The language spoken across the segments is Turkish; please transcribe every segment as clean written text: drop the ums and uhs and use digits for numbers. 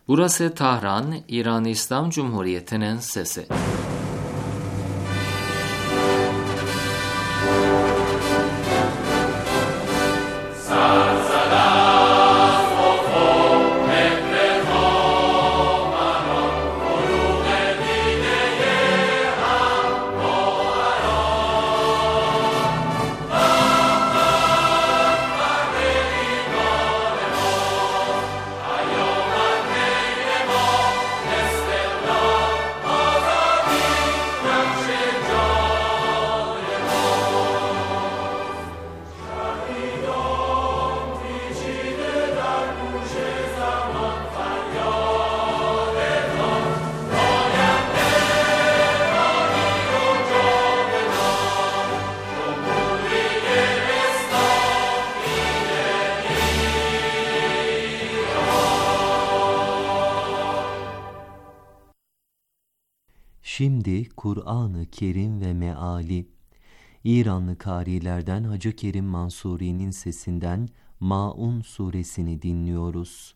Burası Tahran, İran İslam Cumhuriyeti'nin sesi. Şimdi Kur'an-ı Kerim ve meali, İranlı kârilerden Hacı Kerim Mansuri'nin sesinden Maun suresini dinliyoruz.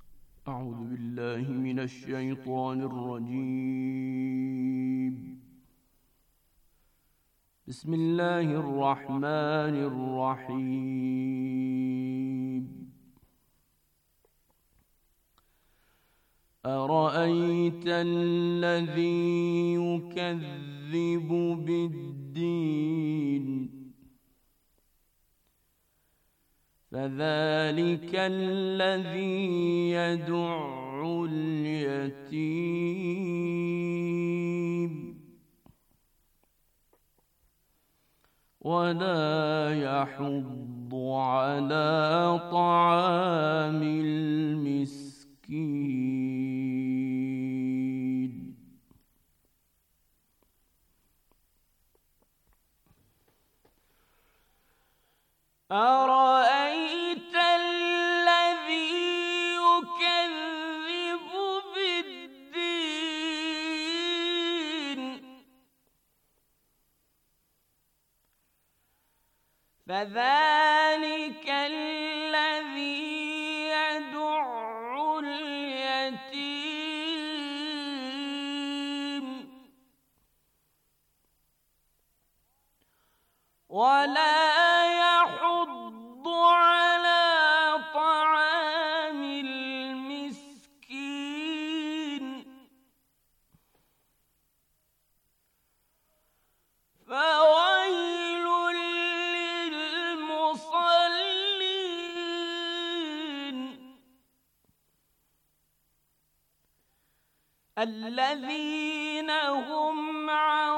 Euzubillahimineşşeytanirracim. Bismillahirrahmanirrahim. أَرَأَيْتَ الَّذِي يُكَذِّبُ بِالدِّينِ فَذَلِكَ الَّذِي يَدُعُّ الْيَتِيمَ وَلَا يَحُضُّ عَلَى طَعَامِ الْمِسْكِينِ. أَرَأَيْتَ الَّذِي يُكَذِّبُ بِالدِّينِ فَذَلِكَ الَّذِي يَدُعُّ الْيَتِيمَ وَلَا يَحُضُّ عَلَى طَعَامِ الْمِسْكِينِ فَوَيْلٌ لِّلْمُصَلِّينَ الَّذِينَ هُمْ عَن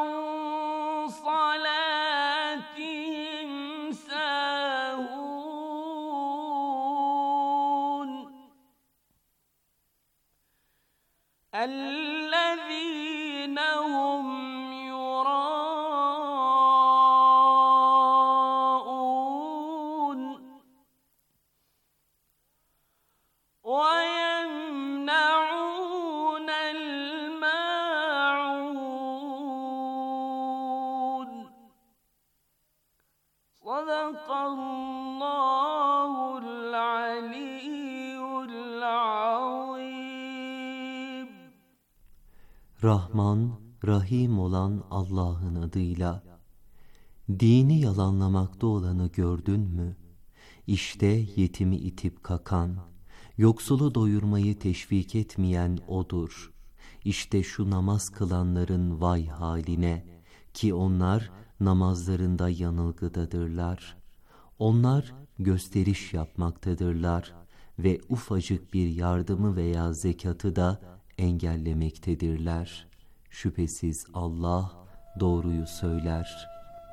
صَلَاتِهِمْ سَاهُونَ الَّذِينَ هُمْ يُرَاءُونَ وَيَمْنَعُونَ الْمَاعُونَ. صَدَقَ اللّٰهُ الْعَلِيُّ الْعَظِيمُ. Rahman, Rahim olan Allah'ın adıyla. Dini yalanlamakta olanı gördün mü? İşte yetimi itip kakan, yoksulu doyurmayı teşvik etmeyen odur. İşte şu namaz kılanların vay haline, ki onlar namazlarında yanılgıdadırlar. Onlar gösteriş yapmaktadırlar ve ufacık bir yardımı veya zekatı da engellemektedirler. Şüphesiz Allah doğruyu söyler.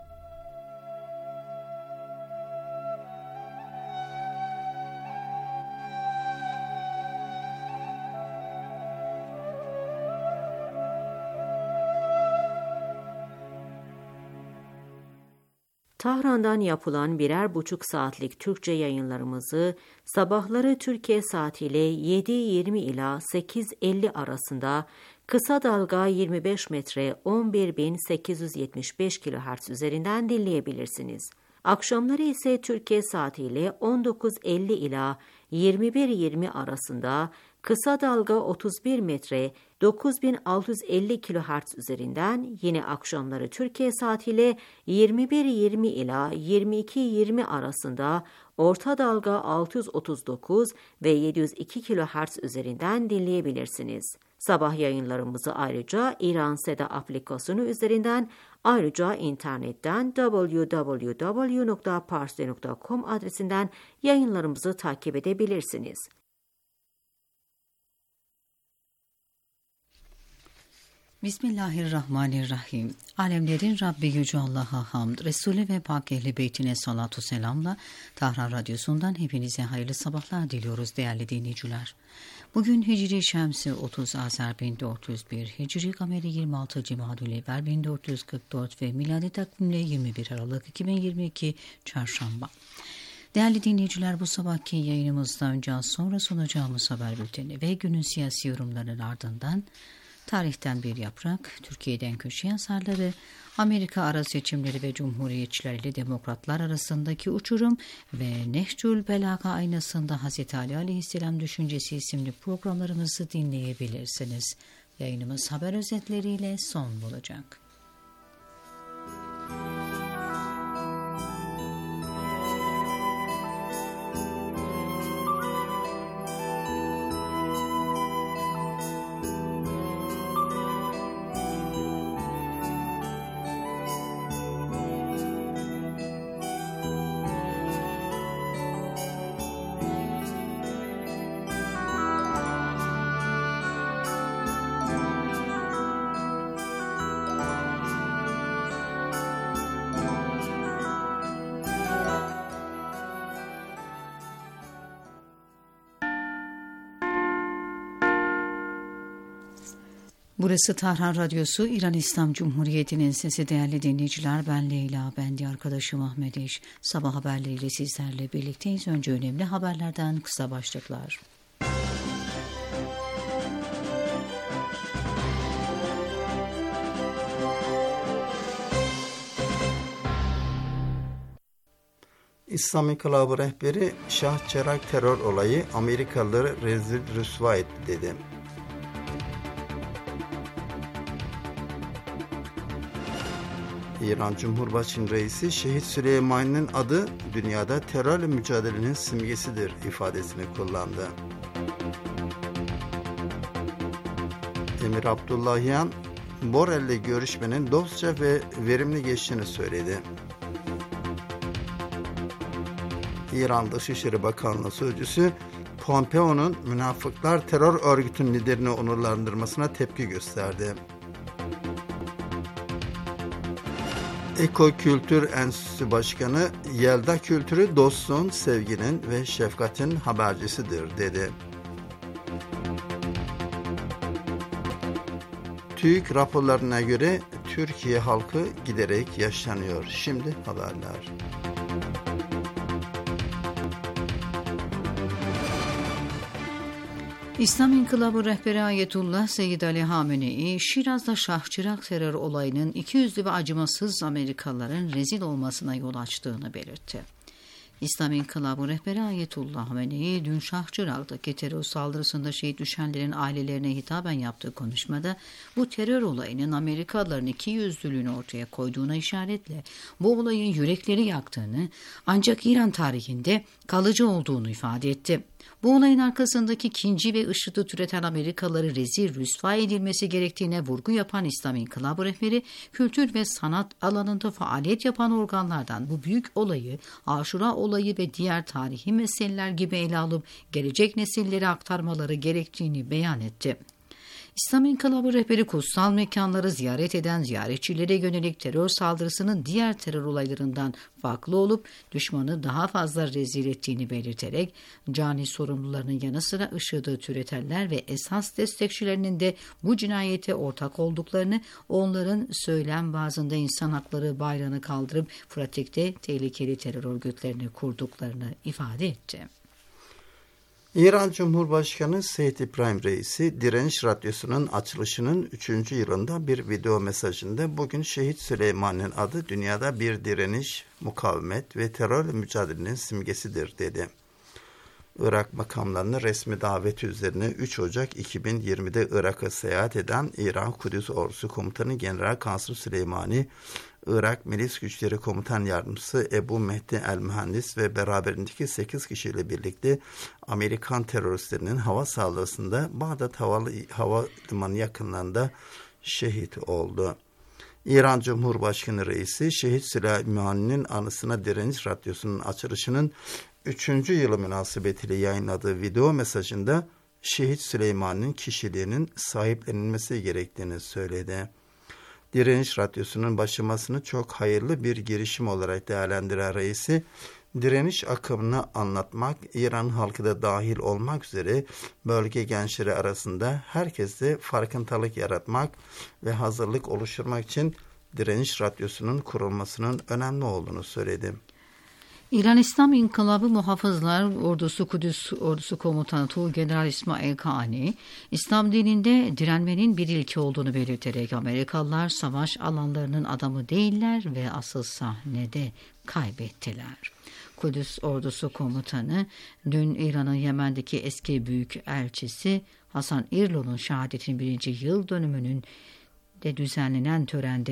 Tahran'dan yapılan 1,5 saatlik Türkçe yayınlarımızı sabahları Türkiye saatiyle 7:20 ila 8:50 arasında kısa dalga 25 metre 11.875 kHz üzerinden dinleyebilirsiniz. Akşamları ise Türkiye saatiyle 19:50 ila 21:20 arasında kısa dalga 31 metre 9650 kHz üzerinden, yine akşamları Türkiye saatiyle 21:20 ila 22:20 arasında orta dalga 639 ve 702 kHz üzerinden dinleyebilirsiniz. Sabah yayınlarımızı ayrıca İran Seda aplikasyonu üzerinden, ayrıca internetten www.parsi.com adresinden yayınlarımızı takip edebilirsiniz. Bismillahirrahmanirrahim. Alemlerin Rabbi Yüce Allah'a hamd, Resulü ve Pak Ehli Beytine salatu selamla Tahran Radyosu'ndan hepinize hayırlı sabahlar diliyoruz değerli dinleyiciler. Bugün Hicri Şemsi 30 Azer 1401, Hicri Kameri 26 Cimadülevvel 1444 ve miladi takvimle 21 Aralık 2022 Çarşamba. Değerli dinleyiciler, bu sabahki yayınımızda önce az sonra sunacağımız haber bülteni ve günün siyasi yorumlarının ardından tarihten bir yaprak, Türkiye'den köşe yazarları, Amerika ara seçimleri ve cumhuriyetçiler ile demokratlar arasındaki uçurum ve Nehcül Belaga aynasında Hz. Ali Aleyhisselam düşüncesi isimli programlarımızı dinleyebilirsiniz. Yayınımız haber özetleriyle son bulacak. Burası Tahran Radyosu, İran İslam Cumhuriyeti'nin sesi. Değerli dinleyiciler, ben Leyla, ben de arkadaşım Ahmet İş. Sabah haberleriyle sizlerle birlikteyiz. Önce önemli haberlerden kısa başlıklar. İslam İnkılabı rehberi Şah Çerak terör olayı Amerikalıları rezil rüsva etti dedi. İran Cumhurbaşkanı Reisi Şehit Süleyman'ın adı dünyada terörle mücadelenin simgesidir ifadesini kullandı. Emir Abdullahian, Borrell'le görüşmenin dostça ve verimli geçtiğini söyledi. İran Dışişleri Bakanlığı Sözcüsü Pompeo'nun münafıklar terör örgütünün liderini onurlandırmasına tepki gösterdi. Eko Kültür Enstitüsü Başkanı, Yelda kültürü dostluğun, sevginin ve şefkatin habercisidir dedi. TÜİK raporlarına göre Türkiye halkı giderek yaşlanıyor. Şimdi haberler. İslam İnkılabı rehberi Ayetullah Seyyid Ali Hamenei, Şiraz'da Şah Çırak terör olayının ikiyüzlü ve acımasız Amerikalıların rezil olmasına yol açtığını belirtti. İslam İnkılabı rehberi Ayetullah Hamenei, dün Şah Çırak'taki terör saldırısında şehit düşenlerin ailelerine hitaben yaptığı konuşmada bu terör olayının Amerikalıların ikiyüzlülüğünü ortaya koyduğuna işaretle bu olayın yürekleri yaktığını, ancak İran tarihinde kalıcı olduğunu ifade etti. Bu olayın arkasındaki kinci ve IŞİD'i türeten Amerikalıları rezil rüsva edilmesi gerektiğine vurgu yapan İslam İnkılabı rehberi, kültür ve sanat alanında faaliyet yapan organlardan bu büyük olayı, Aşura olayı ve diğer tarihi meseleler gibi ele alıp gelecek nesillere aktarmaları gerektiğini beyan etti. İslam İnkılabı rehberi kutsal mekanları ziyaret eden ziyaretçilere yönelik terör saldırısının diğer terör olaylarından farklı olup düşmanı daha fazla rezil ettiğini belirterek cani sorumlularının yanı sıra IŞİD'i türetenler ve esas destekçilerinin de bu cinayete ortak olduklarını, onların söylem bazında insan hakları bayrağını kaldırıp pratikte tehlikeli terör örgütlerini kurduklarını ifade etti. İran Cumhurbaşkanı Seyyid İbrahim Reisi, Direniş Radyosu'nun açılışının 3. yılında bir video mesajında bugün Şehit Süleyman'ın adı dünyada bir direniş, mukavemet ve terörle mücadelenin simgesidir dedi. Irak makamlarının resmi daveti üzerine 3 Ocak 2020'de Irak'a seyahat eden İran Kudüs Ordusu Komutanı General Kasım Süleymani, Irak Milis Güçleri Komutan Yardımcısı Ebu Mehdi El-Mühendis ve beraberindeki 8 kişiyle birlikte Amerikan teröristlerinin hava saldırısında Bağdat Havalimanı yakınlarında şehit oldu. İran Cumhurbaşkanı Reisi Şehit Süleymani'nin anısına Direniş Radyosu'nun açılışının 3. yılı münasebetiyle yayınladığı video mesajında Şehit Süleymani'nin kişiliğinin sahiplenilmesi gerektiğini söyledi. Direniş Radyosu'nun başlamasını çok hayırlı bir girişim olarak değerlendiren reisi, direniş akımını anlatmak, İran halkı da dahil olmak üzere bölge gençleri arasında herkeste farkındalık yaratmak ve hazırlık oluşturmak için Direniş Radyosu'nun kurulmasının önemli olduğunu söyledi. İran İslam İnkılabı Muhafızlar Ordusu Kudüs Ordusu Komutanı Tuğgeneral İsmail Kani, İslam dininde direnmenin bir ilke olduğunu belirterek Amerikalılar savaş alanlarının adamı değiller ve asıl sahnede kaybettiler. Kudüs Ordusu Komutanı, dün İran'ın Yemen'deki eski büyükelçisi Hasan İrlon'un şehadetinin 1. yıl dönümünün de düzenlenen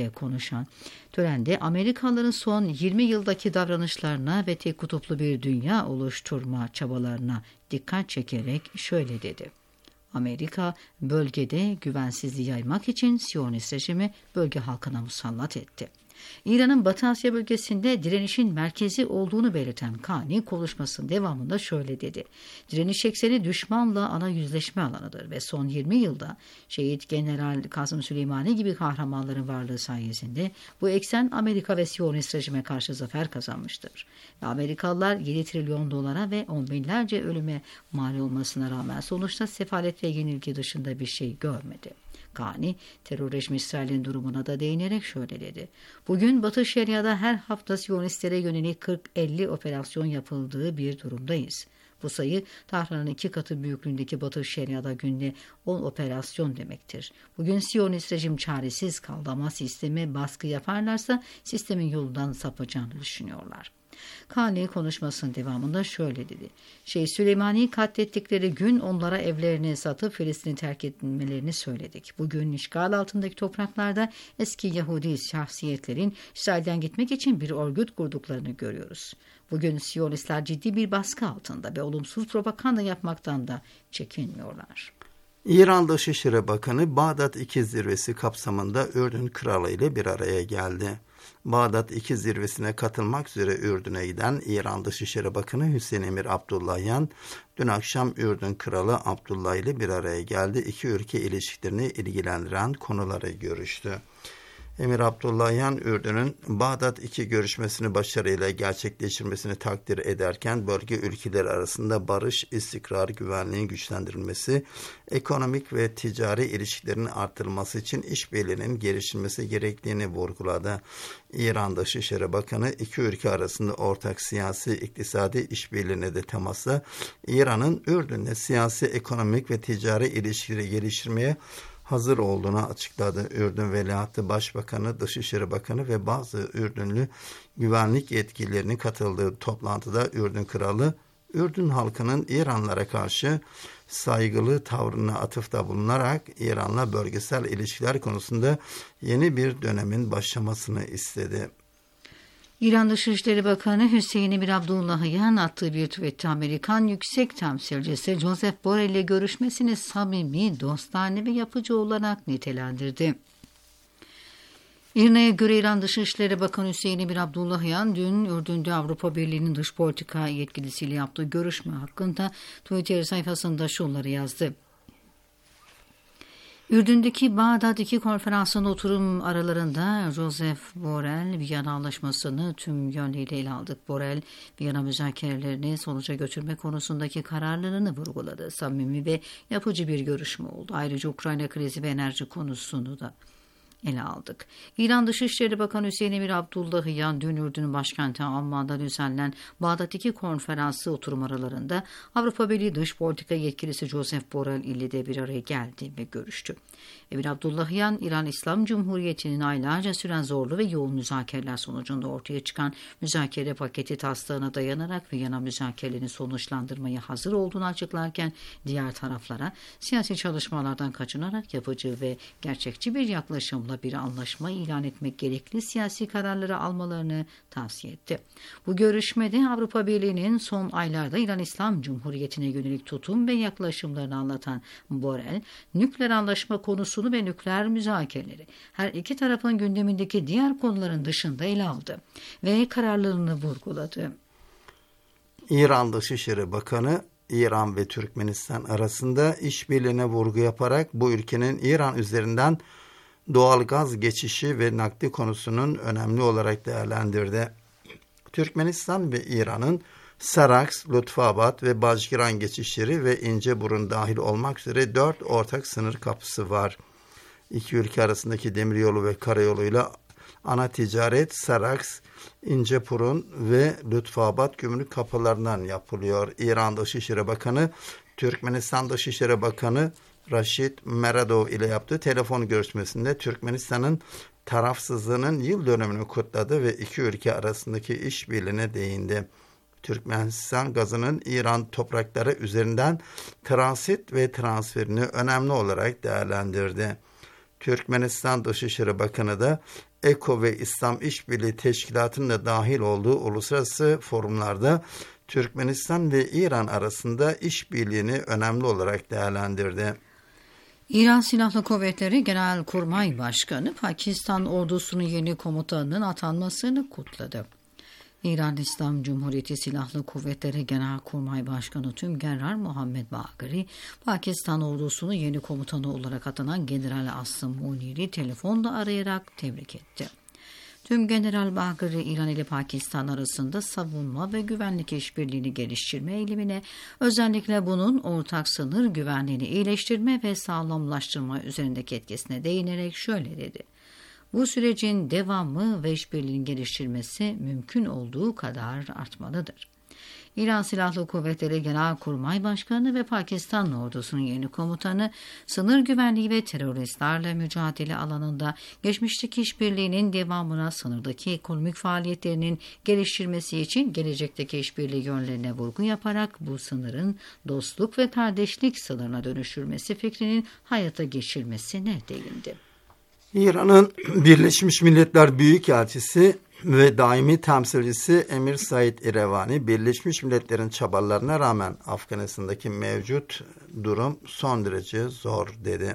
törende Amerikalıların son 20 yıldaki davranışlarına ve tek kutuplu bir dünya oluşturma çabalarına dikkat çekerek şöyle dedi. Amerika bölgede güvensizliği yaymak için Siyonist rejimi bölge halkına musallat etti. İran'ın Batı Asya bölgesinde direnişin merkezi olduğunu belirten Kani konuşmasının devamında şöyle dedi. Direniş ekseni düşmanla ana yüzleşme alanıdır ve son 20 yılda Şehit General Kasım Süleymani gibi kahramanların varlığı sayesinde bu eksen Amerika ve Siyonist rejime karşı zafer kazanmıştır. Ve Amerikalılar 7 trilyon dolara ve on binlerce ölüme mal olmasına rağmen sonuçta sefalet ve yenilgi dışında bir şey görmedi. Kani, terör rejimi İsrail'in durumuna da değinerek şöyle dedi. Bugün Batı Şeria'da her hafta Siyonistlere yönelik 40-50 operasyon yapıldığı bir durumdayız. Bu sayı Tahran'ın 2 katı büyüklüğündeki Batı Şeria'da günde 10 operasyon demektir. Bugün Siyonist rejim çaresiz kaldı ama sisteme baskı yaparlarsa sistemin yolundan sapacağını düşünüyorlar. Kani konuşmasının devamında şöyle dedi. Süleymani'yi katlettikleri gün onlara evlerini satıp Filistin'i terk etmelerini söyledik. Bugün işgal altındaki topraklarda eski Yahudi şahsiyetlerin İsrail'den gitmek için bir örgüt kurduklarını görüyoruz. Bugün Siyonistler ciddi bir baskı altında ve olumsuz propaganda yapmaktan da çekinmiyorlar. İran Dışişleri Bakanı Bağdat 2 zirvesi kapsamında Ürdün Kralı ile bir araya geldi. Bağdat 2 zirvesine katılmak üzere Ürdün'e giden İran Dışişleri Bakanı Hüseyin Emir Abdullahian, dün akşam Ürdün Kralı Abdullah ile bir araya geldi. İki ülke ilişkilerini ilgilendiren konuları görüştü. Emir Abdullahian, Ürdün'ün Bağdat 2 görüşmesini başarıyla gerçekleştirmesini takdir ederken bölge ülkeleri arasında barış, istikrar, güvenliğin güçlendirilmesi, ekonomik ve ticari ilişkilerin artırılması için işbirliğinin geliştirilmesi gerektiğini vurguladı. İran Dışişleri Bakanı iki ülke arasında ortak siyasi, iktisadi işbirliğine de temasla İran'ın Ürdün'le siyasi, ekonomik ve ticari ilişkileri geliştirmeye hazır olduğunu açıkladı. Ürdün Veliahtı Başbakanı, Dışişleri Bakanı ve bazı Ürdünlü güvenlik yetkililerinin katıldığı toplantıda Ürdün Kralı, Ürdün halkının İranlara karşı saygılı tavrına atıfta bulunarak İran'la bölgesel ilişkiler konusunda yeni bir dönemin başlamasını istedi. İran Dışişleri Bakanı Hüseyin Emir Abdullahian attığı bir tweette Amerikan Yüksek Temsilcisi Joseph Borrell ile görüşmesini samimi, dostane ve yapıcı olarak nitelendirdi. İRNA'ya göre İran Dışişleri Bakanı Hüseyin Emir Abdullahian dün Ürdün'de Avrupa Birliği'nin dış politika yetkilisiyle yaptığı görüşme hakkında Twitter sayfasında şunları yazdı. Ürdün'deki Bağdat 2 konferansının oturum aralarında Joseph Borrell, Viyana Anlaşması'nı tüm yönleriyle ele aldık. Borrell, Viyana müzakerelerini sonuca götürme konusundaki kararlılığını vurguladı. Samimi ve yapıcı bir görüşme oldu. Ayrıca Ukrayna krizi ve enerji konusunu da ele aldık. İran Dışişleri Bakanı Hüseyin Emir Abdullahiyan dün Ürdün'ün başkenti Amman'da düzenlenen Bağdat 2 konferansı oturum aralarında Avrupa Birliği Dış Politika Yetkilisi Josep Borrell ile de bir araya geldi ve görüştü. Emir Abdullahiyan, İran İslam Cumhuriyeti'nin aylarca süren zorlu ve yoğun müzakereler sonucunda ortaya çıkan müzakere paketi taslağına dayanarak Viyana müzakerelerini sonuçlandırmaya hazır olduğunu açıklarken diğer taraflara siyasi çalışmalardan kaçınarak yapıcı ve gerçekçi bir yaklaşımla bir anlaşma ilan etmek gerekli siyasi kararları almalarını tavsiye etti. Bu görüşmede Avrupa Birliği'nin son aylarda İran İslam Cumhuriyeti'ne yönelik tutum ve yaklaşımlarını anlatan Borrell, nükleer anlaşma konusunu ve nükleer müzakereleri her iki tarafın gündemindeki diğer konuların dışında ele aldı ve kararlarını vurguladı. İran Dışişleri Bakanı, İran ve Türkmenistan arasında işbirliğine vurgu yaparak bu ülkenin İran üzerinden doğal gaz geçişi ve nakli konusunun önemli olarak değerlendirdi. Türkmenistan ve İran'ın Saraks, Lütfabad ve Bajkiran geçişleri ve İnceburun dahil olmak üzere 4 ortak sınır kapısı var. İki ülke arasındaki demiryolu ve karayoluyla ana ticaret Saraks, İnceburun ve Lütfabad gümrük kapılarından yapılıyor. İran Dışişleri Bakanı, Türkmenistan Dışişleri Bakanı Raşid Meredov ile yaptığı telefon görüşmesinde Türkmenistan'ın tarafsızlığının yıl dönümünü kutladı ve iki ülke arasındaki işbirliğine değindi. Türkmenistan gazının İran toprakları üzerinden transit ve transferini önemli olarak değerlendirdi. Türkmenistan Dışişleri Bakanı da EKO ve İslam İşbirliği Teşkilatı'nın da dahil olduğu uluslararası forumlarda Türkmenistan ve İran arasında işbirliğini önemli olarak değerlendirdi. İran Silahlı Kuvvetleri Genelkurmay Başkanı Pakistan ordusunun yeni komutanının atanmasını kutladı. İran İslam Cumhuriyeti Silahlı Kuvvetleri Genelkurmay Başkanı Tümgeneral Muhammed Bagheri, Pakistan ordusunun yeni komutanı olarak atanan General Asım Munir'i telefonla arayarak tebrik etti. Tümgeneral Bagheri, İran ile Pakistan arasında savunma ve güvenlik işbirliğini geliştirme eğilimine, özellikle bunun ortak sınır güvenliğini iyileştirme ve sağlamlaştırma üzerindeki etkisine değinerek şöyle dedi: "Bu sürecin devamı ve işbirliğini geliştirmesi mümkün olduğu kadar artmalıdır." İran Silahlı Kuvvetleri Genelkurmay Başkanı ve Pakistan ordusunun yeni komutanı, sınır güvenliği ve teröristlerle mücadele alanında geçmişteki işbirliğinin devamına, sınırdaki ekonomik faaliyetlerinin geliştirmesi için gelecekteki işbirliği yönlerine vurgu yaparak bu sınırın dostluk ve kardeşlik sınırına dönüştürmesi fikrinin hayata geçirmesine değindi. İran'ın Birleşmiş Milletler Büyükelçisi ve daimi temsilcisi Emir Said İrevani, Birleşmiş Milletler'in çabalarına rağmen Afganistan'daki mevcut durum son derece zor dedi.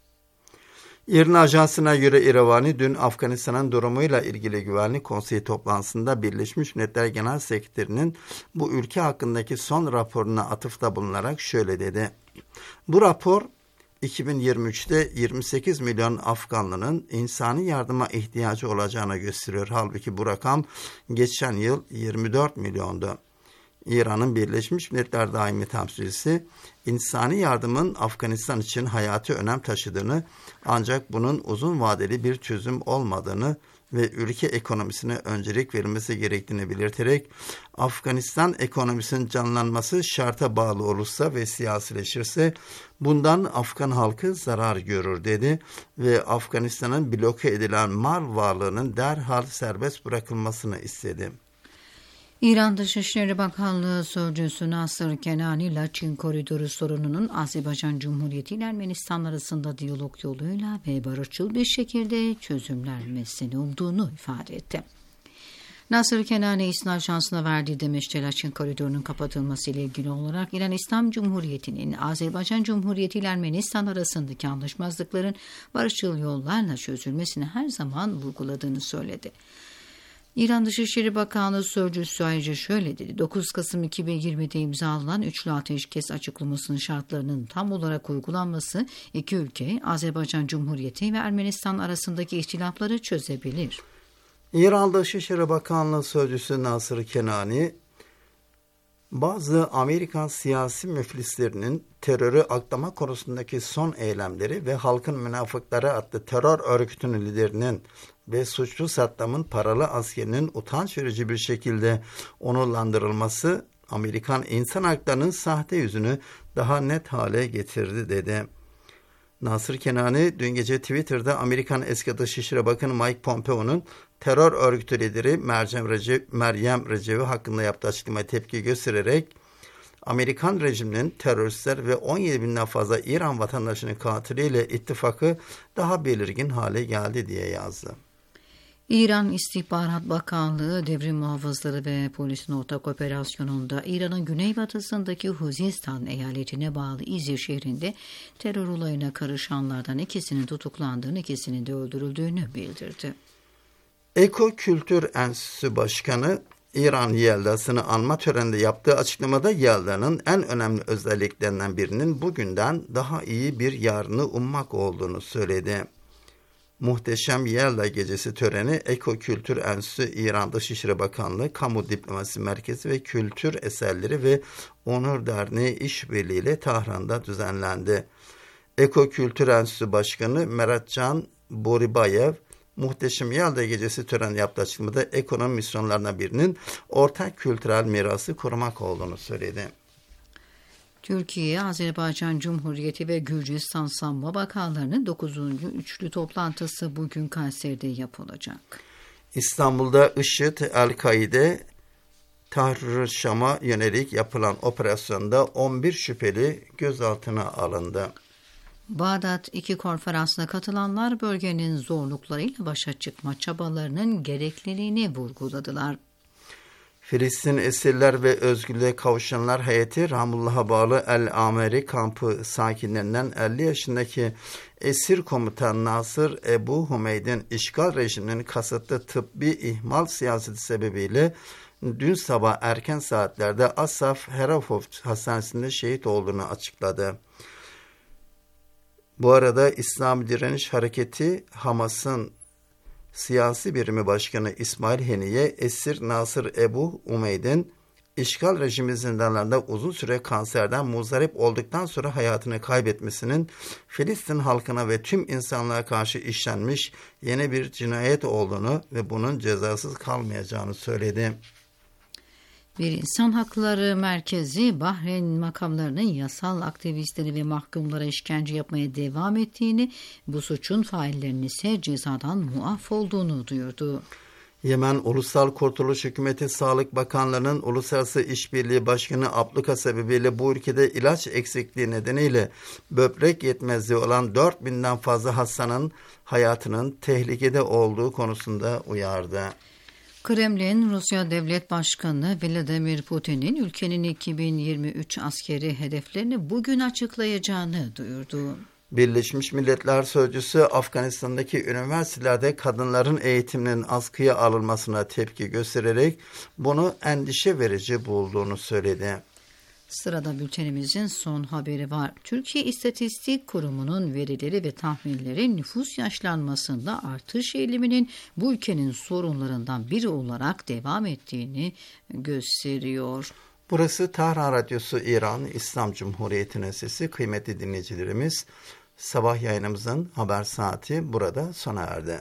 İRNA Ajansı'na göre İrevani dün Afganistan'ın durumuyla ilgili Güvenlik Konseyi toplantısında Birleşmiş Milletler Genel Sekreterinin bu ülke hakkındaki son raporuna atıfta bulunarak şöyle dedi: "Bu rapor 2023'te 28 milyon Afganlının insani yardıma ihtiyacı olacağını gösteriyor. Halbuki bu rakam geçen yıl 24 milyondu. İran'ın Birleşmiş Milletler Daimi Temsilcisi, insani yardımın Afganistan için hayati önem taşıdığını, ancak bunun uzun vadeli bir çözüm olmadığını ve ülke ekonomisine öncelik verilmesi gerektiğini belirterek, Afganistan ekonomisinin canlanması şarta bağlı olursa ve siyasileşirse bundan Afgan halkı zarar görür dedi ve Afganistan'ın bloke edilen mal varlığının derhal serbest bırakılmasını istedi. İran Dışişleri Bakanlığı Sözcüsü Nasır Kenani, Laçin Koridoru sorununun Azerbaycan Cumhuriyeti ile Ermenistan arasında diyalog yoluyla ve barışçıl bir şekilde çözümlenmesini umduğunu ifade etti. Nasır Kenani, İsna Ajansı'na verdiği demeçte Laçin Koridoru'nun kapatılması ile ilgili olarak İran İslam Cumhuriyeti'nin Azerbaycan Cumhuriyeti ile Ermenistan arasındaki anlaşmazlıkların barışçıl yollarla çözülmesini her zaman vurguladığını söyledi. İran Dışişleri Bakanlığı Sözcüsü ayrıca şöyle dedi: 9 Kasım 2020'de imzalanan üçlü ateşkes açıklamasının şartlarının tam olarak uygulanması iki ülke, Azerbaycan Cumhuriyeti ve Ermenistan arasındaki ihtilafları çözebilir. İran Dışişleri Bakanlığı Sözcüsü Nasır Kenani, Bazı Amerikan siyasi müflislerinin terörü aklama konusundaki son eylemleri ve Halkın Münafıkları adlı terör örgütünün liderinin ve suçlu Saddam'ın paralı askerinin utanç verici bir şekilde onurlandırılması Amerikan insan haklarının sahte yüzünü daha net hale getirdi dedi. Nasır Kenani dün gece Twitter'da Amerikan eski Dışişleri Bakanı Mike Pompeo'nun terör örgütü lideri Meryem Recevi hakkında yaptığı açıklamaya tepki göstererek Amerikan rejiminin teröristler ve 17 binden fazla İran vatandaşının katiliyle ittifakı daha belirgin hale geldi diye yazdı. İran İstihbarat Bakanlığı devrim muhafızları ve polisin ortak operasyonunda İran'ın güneybatısındaki Huzistan eyaletine bağlı İzir şehrinde terör olayına karışanlardan ikisinin tutuklandığını, ikisinin de öldürüldüğünü bildirdi. Eko Kültür Enstitüsü Başkanı İran Yelda'sını anma töreninde yaptığı açıklamada Yelda'nın en önemli özelliklerinden birinin bugünden daha iyi bir yarını ummak olduğunu söyledi. Muhteşem Yelda Gecesi töreni Eko Kültür Enstitüsü, İran Dışişleri Bakanlığı, Kamu Diplomasi Merkezi ve Kültür Eserleri ve Onur Derneği işbirliğiyle Tahran'da düzenlendi. Eko Kültür Enstitüsü Başkanı Meratcan Boribayev, Muhteşem Yelda Gecesi töreni yaptığı açıklamada Eko'nun misyonlarından birinin ortak kültürel mirası korumak olduğunu söyledi. Türkiye, Azerbaycan Cumhuriyeti ve Gürcistan Savunma Bakanlarının 9. üçlü toplantısı bugün Kayseri'de yapılacak. İstanbul'da IŞİD, El-Kaide, Tahrir Şam'a yönelik yapılan operasyonda 11 şüpheli gözaltına alındı. Bağdat 2 konferansına katılanlar bölgenin zorluklarıyla başa çıkma çabalarının gerekliliğini vurguladılar. Filistin Esirler ve Özgürlüğe Kavuşanlar Heyeti, Ramullah'a bağlı El-Ameri kampı sakinlerinden 50 yaşındaki esir komutan Nasır Ebu Humeyd'in işgal rejiminin kasıtlı tıbbi ihmal siyaseti sebebiyle dün sabah erken saatlerde Asaf Herafov Hastanesi'nde şehit olduğunu açıkladı. Bu arada İslami Direniş Hareketi Hamas'ın siyasi birimi başkanı İsmail Heniye, esir Nasır Ebu Umeyd'in işgal rejimi zindanlarında uzun süre kanserden muzdarip olduktan sonra hayatını kaybetmesinin Filistin halkına ve tüm insanlığa karşı işlenmiş yeni bir cinayet olduğunu ve bunun cezasız kalmayacağını söyledi. Bir insan hakları merkezi Bahreyn makamlarının yasal aktivistleri ve mahkumlara işkence yapmaya devam ettiğini, bu suçun faillerinin ise cezadan muaf olduğunu duyurdu. Yemen Ulusal Kurtuluş Hükümeti Sağlık Bakanlığı'nın Uluslararası İşbirliği Başkanı abluka sebebiyle bu ülkede ilaç eksikliği nedeniyle böbrek yetmezliği olan 4000'den fazla hastanın hayatının tehlikede olduğu konusunda uyardı. Kremlin, Rusya Devlet Başkanı Vladimir Putin'in ülkenin 2023 askeri hedeflerini bugün açıklayacağını duyurdu. Birleşmiş Milletler Sözcüsü Afganistan'daki üniversitelerde kadınların eğitiminin askıya alınmasına tepki göstererek bunu endişe verici bulduğunu söyledi. Sırada bültenimizin son haberi var. Türkiye İstatistik Kurumu'nun verileri ve tahminleri nüfus yaşlanmasında artış eğiliminin bu ülkenin sorunlarından biri olarak devam ettiğini gösteriyor. Burası Tahran Radyosu İran İslam Cumhuriyeti'nin sesi. Kıymetli dinleyicilerimiz, sabah yayınımızın haber saati burada sona erdi.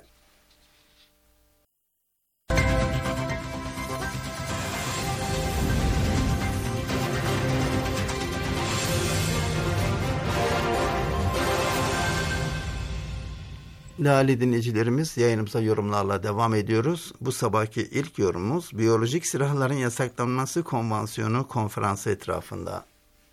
Değerli dinleyicilerimiz, yayınımıza yorumlarla devam ediyoruz. Bu sabahki ilk yorumumuz biyolojik silahların yasaklanması konvansiyonu konferansı etrafında.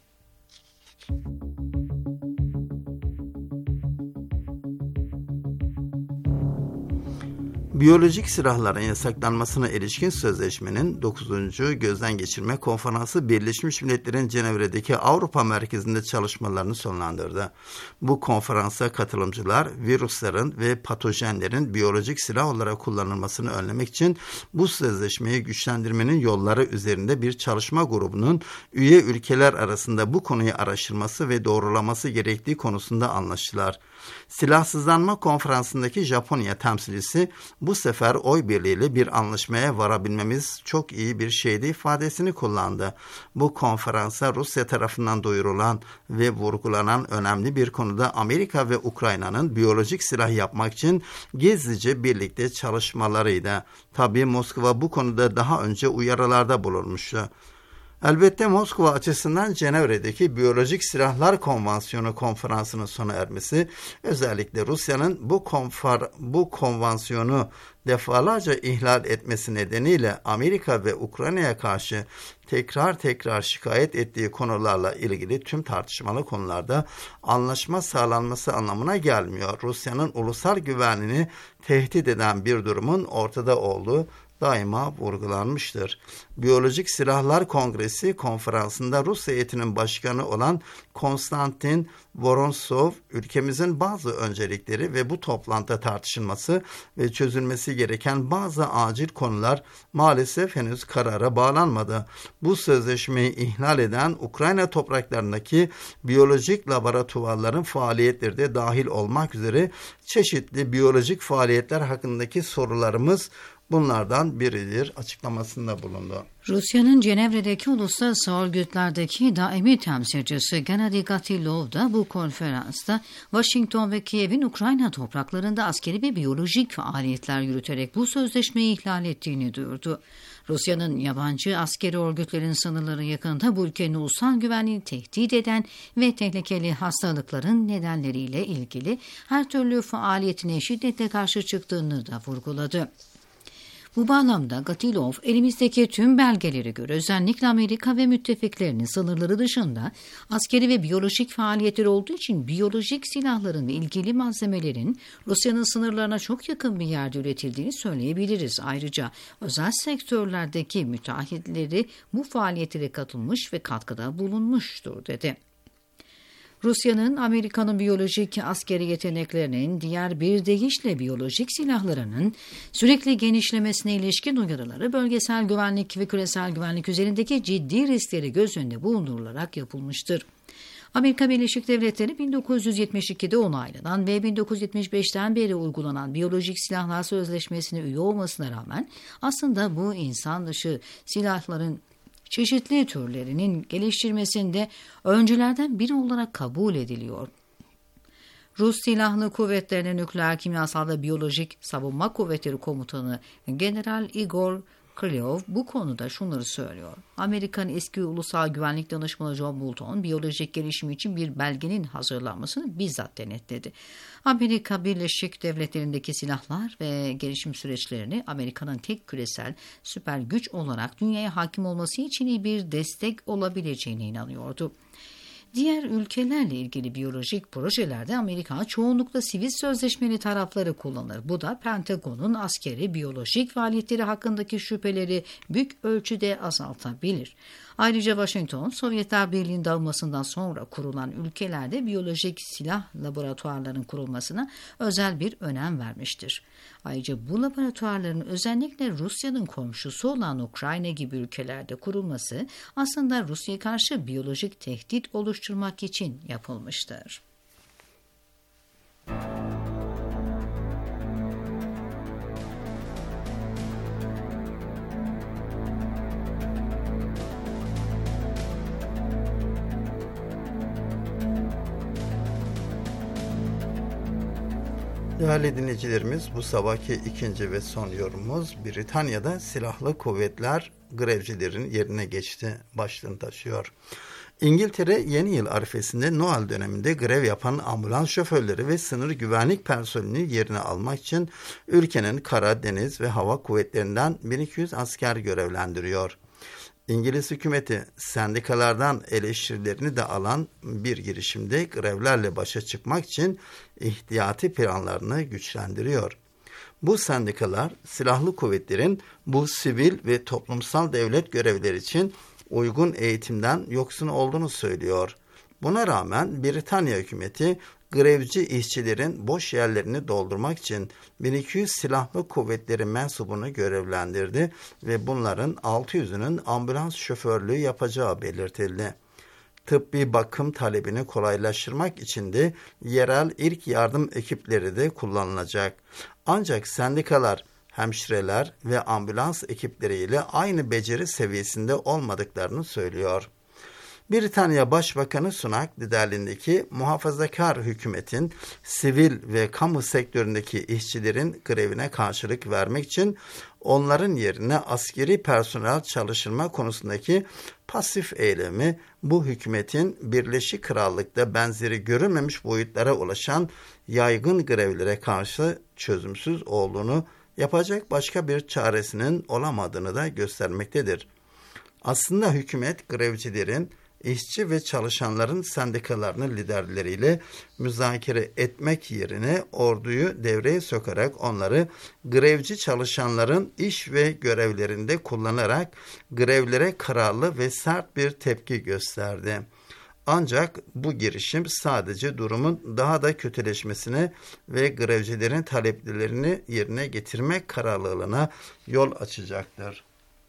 Biyolojik silahların yasaklanmasına ilişkin sözleşmenin 9. gözden geçirme konferansı Birleşmiş Milletler'in Cenevre'deki Avrupa merkezinde çalışmalarını sonlandırdı. Bu konferansa katılımcılar virüslerin ve patojenlerin biyolojik silah olarak kullanılmasını önlemek için bu sözleşmeyi güçlendirmenin yolları üzerinde bir çalışma grubunun üye ülkeler arasında bu konuyu araştırması ve doğrulaması gerektiği konusunda anlaştılar. Silahsızlanma konferansındaki Japonya temsilcisi bu bu sefer oy birliğiyle bir anlaşmaya varabilmemiz çok iyi bir şeydi ifadesini kullandı. Bu konferansa Rusya tarafından duyurulan ve vurgulanan önemli bir konuda Amerika ve Ukrayna'nın biyolojik silah yapmak için gizlice birlikte çalışmalarıydı. Tabii Moskova bu konuda daha önce uyarılarda bulunmuştu. Elbette Moskova açısından Cenevre'deki Biyolojik Silahlar Konvansiyonu konferansının sona ermesi, özellikle Rusya'nın bu konvansiyonu defalarca ihlal etmesi nedeniyle Amerika ve Ukrayna'ya karşı tekrar şikayet ettiği konularla ilgili tüm tartışmalı konularda anlaşma sağlanması anlamına gelmiyor. Rusya'nın ulusal güvenliğini tehdit eden bir durumun ortada olduğu daima vurgulanmıştır. Biyolojik Silahlar Kongresi konferansında Rus heyetinin başkanı olan Konstantin Vorontsov, ülkemizin bazı öncelikleri ve bu toplantıda tartışılması ve çözülmesi gereken bazı acil konular maalesef henüz karara bağlanmadı. Bu sözleşmeyi ihlal eden Ukrayna topraklarındaki biyolojik laboratuvarların faaliyetleri de dahil olmak üzere çeşitli biyolojik faaliyetler hakkındaki sorularımız bunlardan biridir açıklamasında bulundu. Rusya'nın Cenevre'deki uluslararası örgütlerdeki daimi temsilcisi Gennady Gatilov da bu konferansta Washington ve Kiev'in Ukrayna topraklarında askeri ve biyolojik faaliyetler yürüterek bu sözleşmeyi ihlal ettiğini duyurdu. Rusya'nın yabancı askeri örgütlerin sınırları yakında bu ülkenin ulusal güvenliğini tehdit eden ve tehlikeli hastalıkların nedenleriyle ilgili her türlü faaliyetine şiddetle karşı çıktığını da vurguladı. Bu bağlamda Gatilov, elimizdeki tüm belgelere göre özellikle Amerika ve müttefiklerinin sınırları dışında askeri ve biyolojik faaliyetler olduğu için biyolojik silahların ve ilgili malzemelerin Rusya'nın sınırlarına çok yakın bir yerde üretildiğini söyleyebiliriz. Ayrıca özel sektörlerdeki müteahhitleri bu faaliyetlere katılmış ve katkıda bulunmuştur dedi. Rusya'nın Amerika'nın biyolojik askeri yeteneklerinin diğer bir deyişle biyolojik silahlarının sürekli genişlemesine ilişkin uyarıları bölgesel güvenlik ve küresel güvenlik üzerindeki ciddi riskleri göz önünde bulundurularak yapılmıştır. Amerika Birleşik Devletleri 1972'de onaylanan ve 1975'ten beri uygulanan Biyolojik Silahlar Sözleşmesi'ne üye olmasına rağmen aslında bu insan dışı silahların çeşitli türlerinin geliştirmesinde öncülerden biri olarak kabul ediliyor. Rus Silahlı Kuvvetleri'nin Nükleer, Kimyasal ve Biyolojik Savunma Kuvvetleri Komutanı General Igor Krylev bu konuda şunları söylüyor. Amerika'nın eski Ulusal Güvenlik Danışmanı John Bolton, biyolojik gelişim için bir belgenin hazırlanmasını bizzat denetledi. Amerika Birleşik Devletleri'ndeki silahlar ve gelişim süreçlerini Amerika'nın tek küresel süper güç olarak dünyaya hakim olması için iyi bir destek olabileceğine inanıyordu. Diğer ülkelerle ilgili biyolojik projelerde Amerika çoğunlukla sivil sözleşmeli tarafları kullanır. Bu da Pentagon'un askeri biyolojik faaliyetleri hakkındaki şüpheleri büyük ölçüde azaltabilir. Ayrıca Washington, Sovyetler Birliği'nin dağılmasından sonra kurulan ülkelerde biyolojik silah laboratuvarlarının kurulmasına özel bir önem vermiştir. Ayrıca bu laboratuvarların özellikle Rusya'nın komşusu olan Ukrayna gibi ülkelerde kurulması aslında Rusya'ya karşı biyolojik tehdit oluşturmak için yapılmıştır. Değerli dinleyicilerimiz, bu sabahki ikinci ve son yorumumuz Britanya'da silahlı kuvvetler grevcilerin yerine geçti başlığını taşıyor. İngiltere yeni yıl arifesinde Noel döneminde grev yapan ambulans şoförleri ve sınır güvenlik personelini yerine almak için ülkenin kara, deniz ve hava kuvvetlerinden 1200 asker görevlendiriyor. İngiliz hükümeti sendikalardan eleştirilerini de alan bir girişimde grevlerle başa çıkmak için ihtiyati planlarını güçlendiriyor. Bu sendikalar silahlı kuvvetlerin bu sivil ve toplumsal devlet görevleri için uygun eğitimden yoksun olduğunu söylüyor. Buna rağmen Britanya hükümeti grevci işçilerin boş yerlerini doldurmak için 1200 silahlı kuvvetleri mensubunu görevlendirdi ve bunların 600'ünün ambulans şoförlüğü yapacağı belirtildi. Tıbbi bakım talebini kolaylaştırmak için de yerel ilk yardım ekipleri de kullanılacak. Ancak sendikalar hemşireler ve ambulans ekipleriyle aynı beceri seviyesinde olmadıklarını söylüyor. Britanya Başbakanı Sunak liderliğindeki muhafazakar hükümetin sivil ve kamu sektöründeki işçilerin grevine karşılık vermek için onların yerine askeri personel çalıştırma konusundaki pasif eylemi bu hükümetin Birleşik Krallık'ta benzeri görülmemiş boyutlara ulaşan yaygın grevlere karşı çözümsüz olduğunu, yapacak başka bir çaresinin olamadığını da göstermektedir. Aslında hükümet grevcilerin, işçi ve çalışanların sendikalarının liderleriyle müzakere etmek yerine orduyu devreye sokarak onları grevci çalışanların iş ve görevlerinde kullanarak grevlere kararlı ve sert bir tepki gösterdi. Ancak bu girişim sadece durumun daha da kötüleşmesine ve grevcilerin taleplerini yerine getirmek kararlılığına yol açacaktır.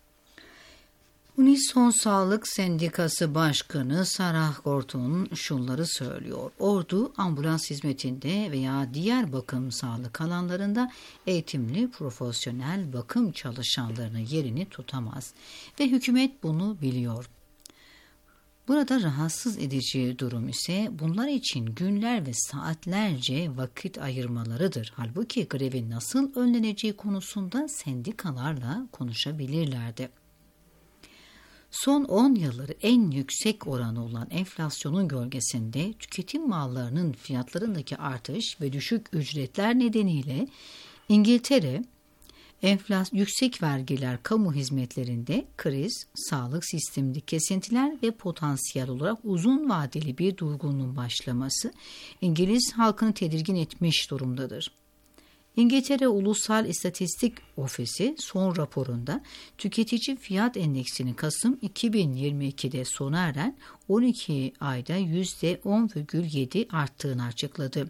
Unison Sağlık Sendikası Başkanı Sarah Gorton şunları söylüyor. Ordu ambulans hizmetinde veya diğer bakım sağlık alanlarında eğitimli profesyonel bakım çalışanlarının yerini tutamaz ve hükümet bunu biliyor. Burada rahatsız edici durum ise bunlar için günler ve saatlerce vakit ayırmalarıdır. Halbuki grevin nasıl önleneceği konusunda sendikalarla konuşabilirlerdi. Son 10 yılları en yüksek oranı olan enflasyonun gölgesinde tüketim mallarının fiyatlarındaki artış ve düşük ücretler nedeniyle İngiltere, yüksek vergiler kamu hizmetlerinde kriz, sağlık sistemindeki kesintiler ve potansiyel olarak uzun vadeli bir durgunluğun başlaması İngiliz halkını tedirgin etmiş durumdadır. İngiltere Ulusal İstatistik Ofisi son raporunda tüketici fiyat endeksinin Kasım 2022'de sona eren 12 ayda %10,7 arttığını açıkladı.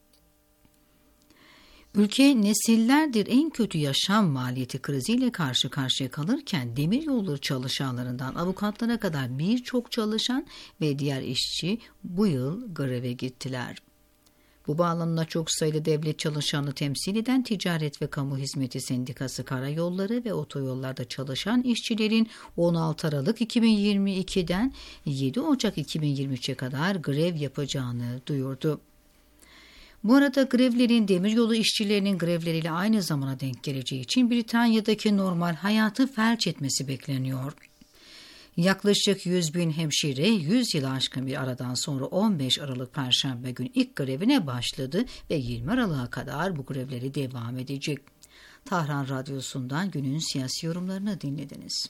Ülke nesillerdir en kötü yaşam maliyeti kriziyle karşı karşıya kalırken demiryolları çalışanlarından avukatlara kadar birçok çalışan ve diğer işçi bu yıl greve gittiler. Bu bağlamda çok sayıda devlet çalışanı temsil eden Ticaret ve Kamu Hizmeti Sendikası karayolları ve otoyollarda çalışan işçilerin 16 Aralık 2022'den 7 Ocak 2023'e kadar grev yapacağını duyurdu. Bu arada grevlerin demiryolu işçilerinin grevleriyle aynı zamana denk geleceği için Britanya'daki normal hayatı felç etmesi bekleniyor. Yaklaşık 100.000 hemşire 100 yılı aşkın bir aradan sonra 15 Aralık Perşembe günü ilk grevine başladı ve 20 Aralık'a kadar bu grevleri devam edecek. Tahran Radyosu'ndan günün siyasi yorumlarını dinlediniz.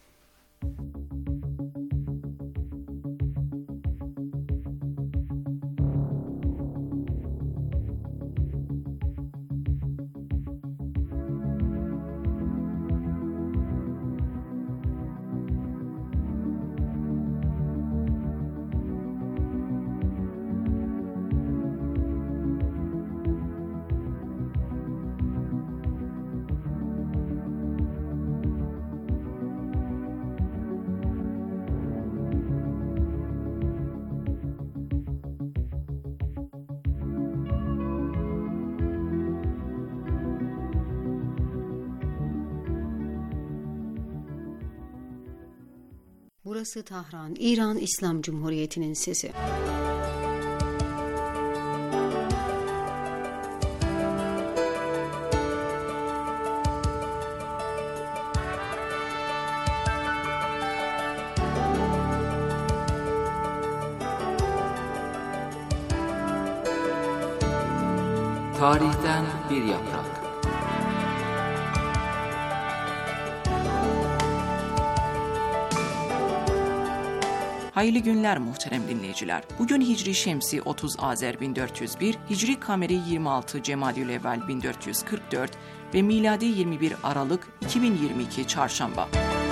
Burası Tahran, İran İslam Cumhuriyeti'nin sesi. Tarihten bir yaprak. Hayırlı günler muhterem dinleyiciler. Bugün Hicri Şemsi 30 Azer 1401, Hicri Kameri 26 Cemadülevvel 1444 ve miladi 21 Aralık 2022 Çarşamba.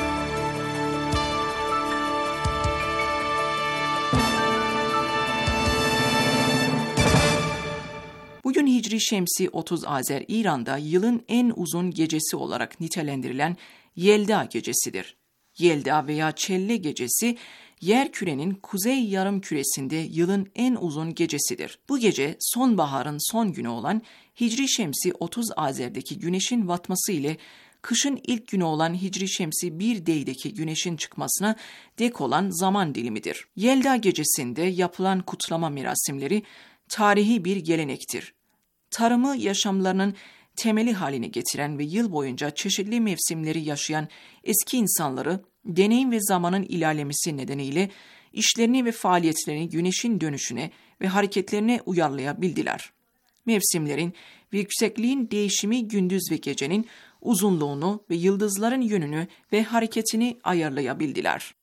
Bugün Hicri Şemsi 30 Azer İran'da yılın en uzun gecesi olarak nitelendirilen Yelda gecesidir. Yelda veya Çelle gecesi, yerkürenin kuzey yarım küresinde yılın en uzun gecesidir. Bu gece sonbaharın son günü olan Hicri Şemsi 30 Azer'deki güneşin batması ile kışın ilk günü olan Hicri Şemsi 1 Dey'deki güneşin çıkmasına dek olan zaman dilimidir. Yelda gecesinde yapılan kutlama merasimleri tarihi bir gelenektir. Tarımı yaşamlarının temeli haline getiren ve yıl boyunca çeşitli mevsimleri yaşayan eski insanları deneyim ve zamanın ilerlemesi nedeniyle işlerini ve faaliyetlerini güneşin dönüşüne ve hareketlerine uyarlayabildiler. Mevsimlerin ve yüksekliğin değişimi gündüz ve gecenin uzunluğunu ve yıldızların yönünü ve hareketini ayarlayabildiler.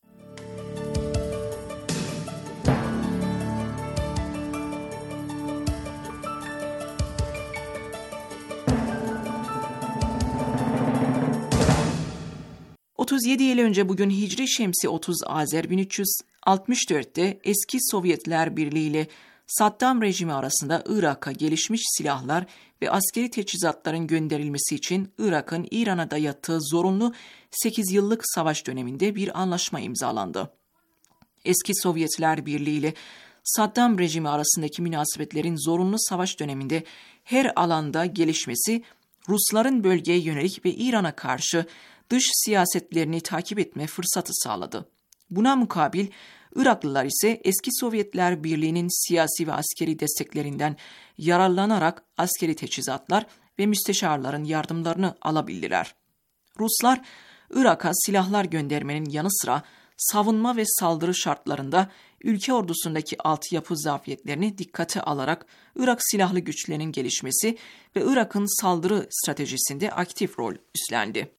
...37 yıl önce bugün Hicri Şemsi 30 Azer 1364'te eski Sovyetler Birliği ile Saddam rejimi arasında Irak'a gelişmiş silahlar ve askeri teçhizatların gönderilmesi için Irak'ın İran'a dayattığı zorunlu 8 yıllık savaş döneminde bir anlaşma imzalandı. Eski Sovyetler Birliği ile Saddam rejimi arasındaki münasebetlerin zorunlu savaş döneminde her alanda gelişmesi, Rusların bölgeye yönelik ve İran'a karşı dış siyasetlerini takip etme fırsatı sağladı. Buna mukabil Iraklılar ise eski Sovyetler Birliği'nin siyasi ve askeri desteklerinden yararlanarak askeri teçhizatlar ve müsteşarların yardımlarını alabildiler. Ruslar Irak'a silahlar göndermenin yanı sıra savunma ve saldırı şartlarında ülke ordusundaki altyapı zafiyetlerini dikkate alarak Irak silahlı güçlerinin gelişmesi ve Irak'ın saldırı stratejisinde aktif rol üstlendi.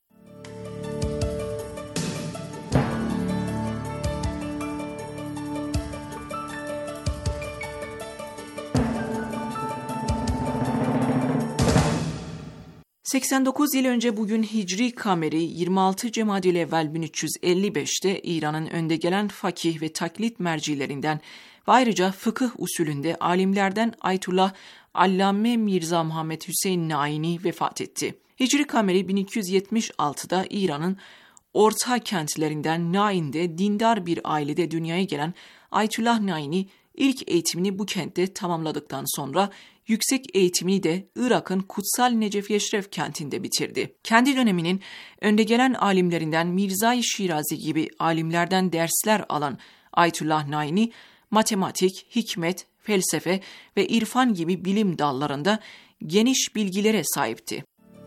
...89 yıl önce bugün Hicri Kameri 26 Cemadilevvel 1355'te İran'ın önde gelen fakih ve taklit mercilerinden ve ayrıca fıkıh usulünde alimlerden Ayetullah Allame Mirza Muhammed Hüseyin Naini vefat etti. Hicri Kameri 1276'da İran'ın orta kentlerinden Nain'de dindar bir ailede dünyaya gelen Ayetullah Naini ilk eğitimini bu kentte tamamladıktan sonra yüksek eğitimini de Irak'ın Kutsal Necef Yeşref kentinde bitirdi. Kendi döneminin önde gelen alimlerinden Mirzai Şirazi gibi alimlerden dersler alan Ayetullah Naini, matematik, hikmet, felsefe ve irfan gibi bilim dallarında geniş bilgilere sahipti.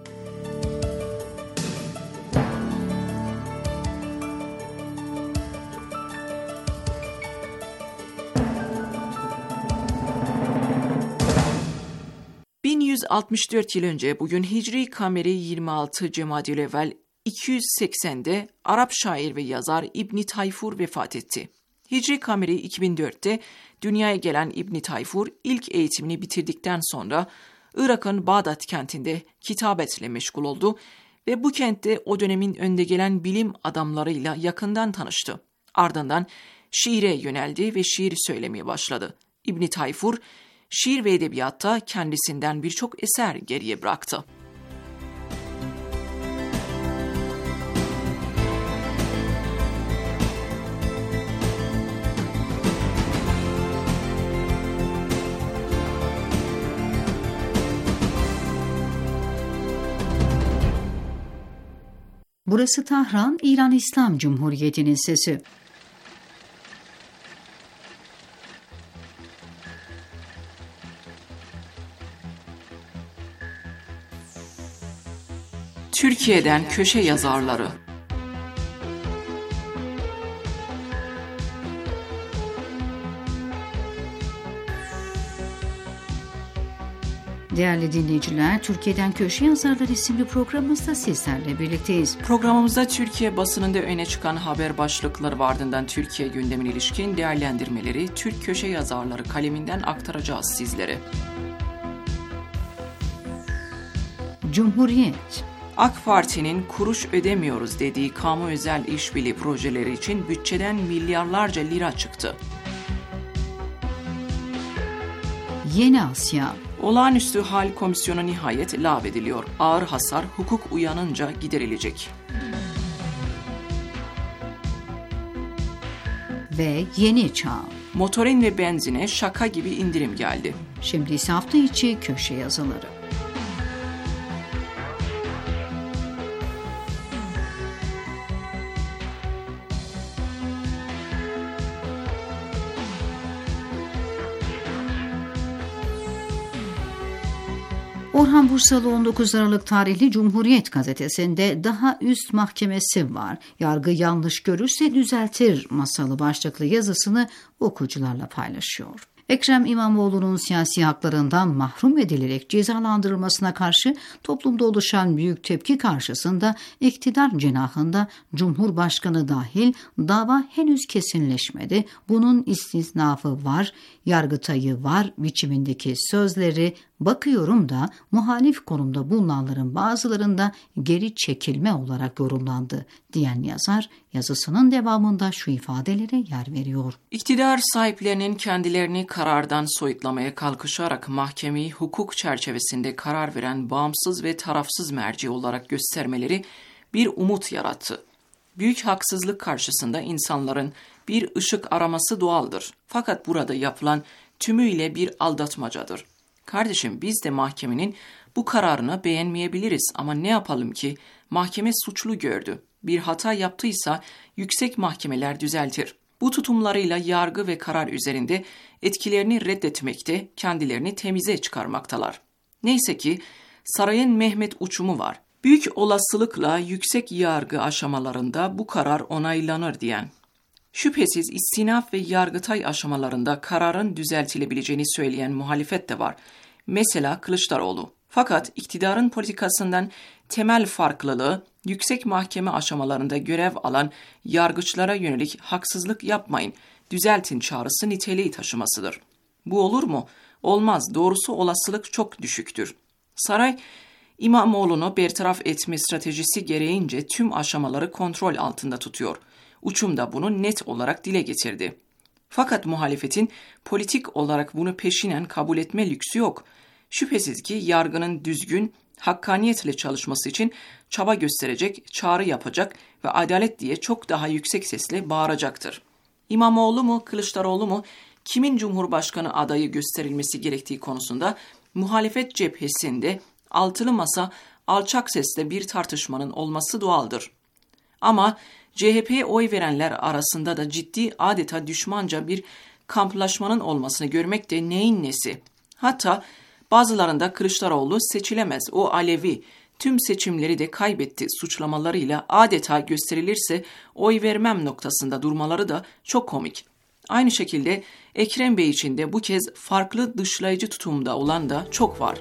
...1164 yıl önce bugün Hicri Kameri 26 Cemadilevvel 280'de Arap şair ve yazar İbn Tayfur vefat etti. Hicri Kameri 2004'te dünyaya gelen İbn Tayfur ilk eğitimini bitirdikten sonra Irak'ın Bağdat kentinde kitabetle meşgul oldu ve bu kentte o dönemin önde gelen bilim adamlarıyla yakından tanıştı. Ardından şiire yöneldi ve şiir söylemeye başladı. İbn Tayfur şiir ve edebiyatta kendisinden birçok eser geriye bıraktı. Burası Tahran, İran İslam Cumhuriyeti'nin sesi. Türkiye'den köşe yazarları. Değerli dinleyiciler, Türkiye'den Köşe Yazarları isimli programımızda sizlerle birlikteyiz. Programımızda Türkiye basınında öne çıkan haber başlıkları ve ardından Türkiye gündemine ilişkin değerlendirmeleri Türk köşe yazarları kaleminden aktaracağız sizlere. Cumhuriyet. AK Parti'nin kuruş ödemiyoruz dediği kamu özel işbirliği projeleri için bütçeden milyarlarca lira çıktı. Yeni Asya. Olağanüstü Hal Komisyonu nihayet lağvediliyor. Ağır hasar hukuk uyanınca giderilecek. ve yeni çağ. Motorin ve benzine şaka gibi indirim geldi. Şimdi ise hafta içi köşe yazıları. Orhan Bursalı 19 Aralık tarihli Cumhuriyet gazetesinde daha üst mahkemesi var. Yargı yanlış görürse düzeltir masalı başlıklı yazısını okuyucularla paylaşıyor. Ekrem İmamoğlu'nun siyasi haklarından mahrum edilerek cezalandırılmasına karşı toplumda oluşan büyük tepki karşısında iktidar cenahında Cumhurbaşkanı dahil dava henüz kesinleşmedi. Bunun istisnafı var, Yargıtay'ı var biçimindeki sözleri bakıyorum da muhalif konumda bulunanların bazılarında geri çekilme olarak yorumlandı diyen yazar yazısının devamında şu ifadelere yer veriyor. İktidar sahiplerinin kendilerini karardan soyutlamaya kalkışarak mahkemeyi hukuk çerçevesinde karar veren bağımsız ve tarafsız merci olarak göstermeleri bir umut yarattı. Büyük haksızlık karşısında insanların bir ışık araması doğaldır. Fakat burada yapılan tümüyle bir aldatmacadır. Kardeşim, biz de mahkemenin bu kararını beğenmeyebiliriz ama ne yapalım ki mahkeme suçlu gördü. Bir hata yaptıysa yüksek mahkemeler düzeltir. Bu tutumlarıyla yargı ve karar üzerinde etkilerini reddetmekte, kendilerini temize çıkarmaktalar. Neyse ki sarayın Mehmet uçumu var. Büyük olasılıkla yüksek yargı aşamalarında bu karar onaylanır diyen. Şüphesiz istinaf ve Yargıtay aşamalarında kararın düzeltilebileceğini söyleyen muhalefet de var. Mesela Kılıçdaroğlu. Fakat iktidarın politikasından temel farklılığı yüksek mahkeme aşamalarında görev alan yargıçlara yönelik haksızlık yapmayın, düzeltin çağrısı niteliği taşımasıdır. Bu olur mu? Olmaz. Doğrusu olasılık çok düşüktür. Saray, İmamoğlu'nu bertaraf etme stratejisi gereğince tüm aşamaları kontrol altında tutuyor. Uçum da bunu net olarak dile getirdi. Fakat muhalefetin politik olarak bunu peşinen kabul etme lüksü yok. Şüphesiz ki yargının düzgün, hakkaniyetle çalışması için çaba gösterecek, çağrı yapacak ve adalet diye çok daha yüksek sesle bağıracaktır. İmamoğlu mu, Kılıçdaroğlu mu, kimin Cumhurbaşkanı adayı gösterilmesi gerektiği konusunda muhalefet cephesinde altılı masa alçak sesle bir tartışmanın olması doğaldır. Ama CHP'ye oy verenler arasında da ciddi adeta düşmanca bir kamplaşmanın olmasını görmek de neyin nesi? Hatta bazılarında Kılıçdaroğlu seçilemez, o Alevi, tüm seçimleri de kaybetti suçlamalarıyla adeta gösterilirse oy vermem noktasında durmaları da çok komik. Aynı şekilde Ekrem Bey için de bu kez farklı dışlayıcı tutumda olan da çok var.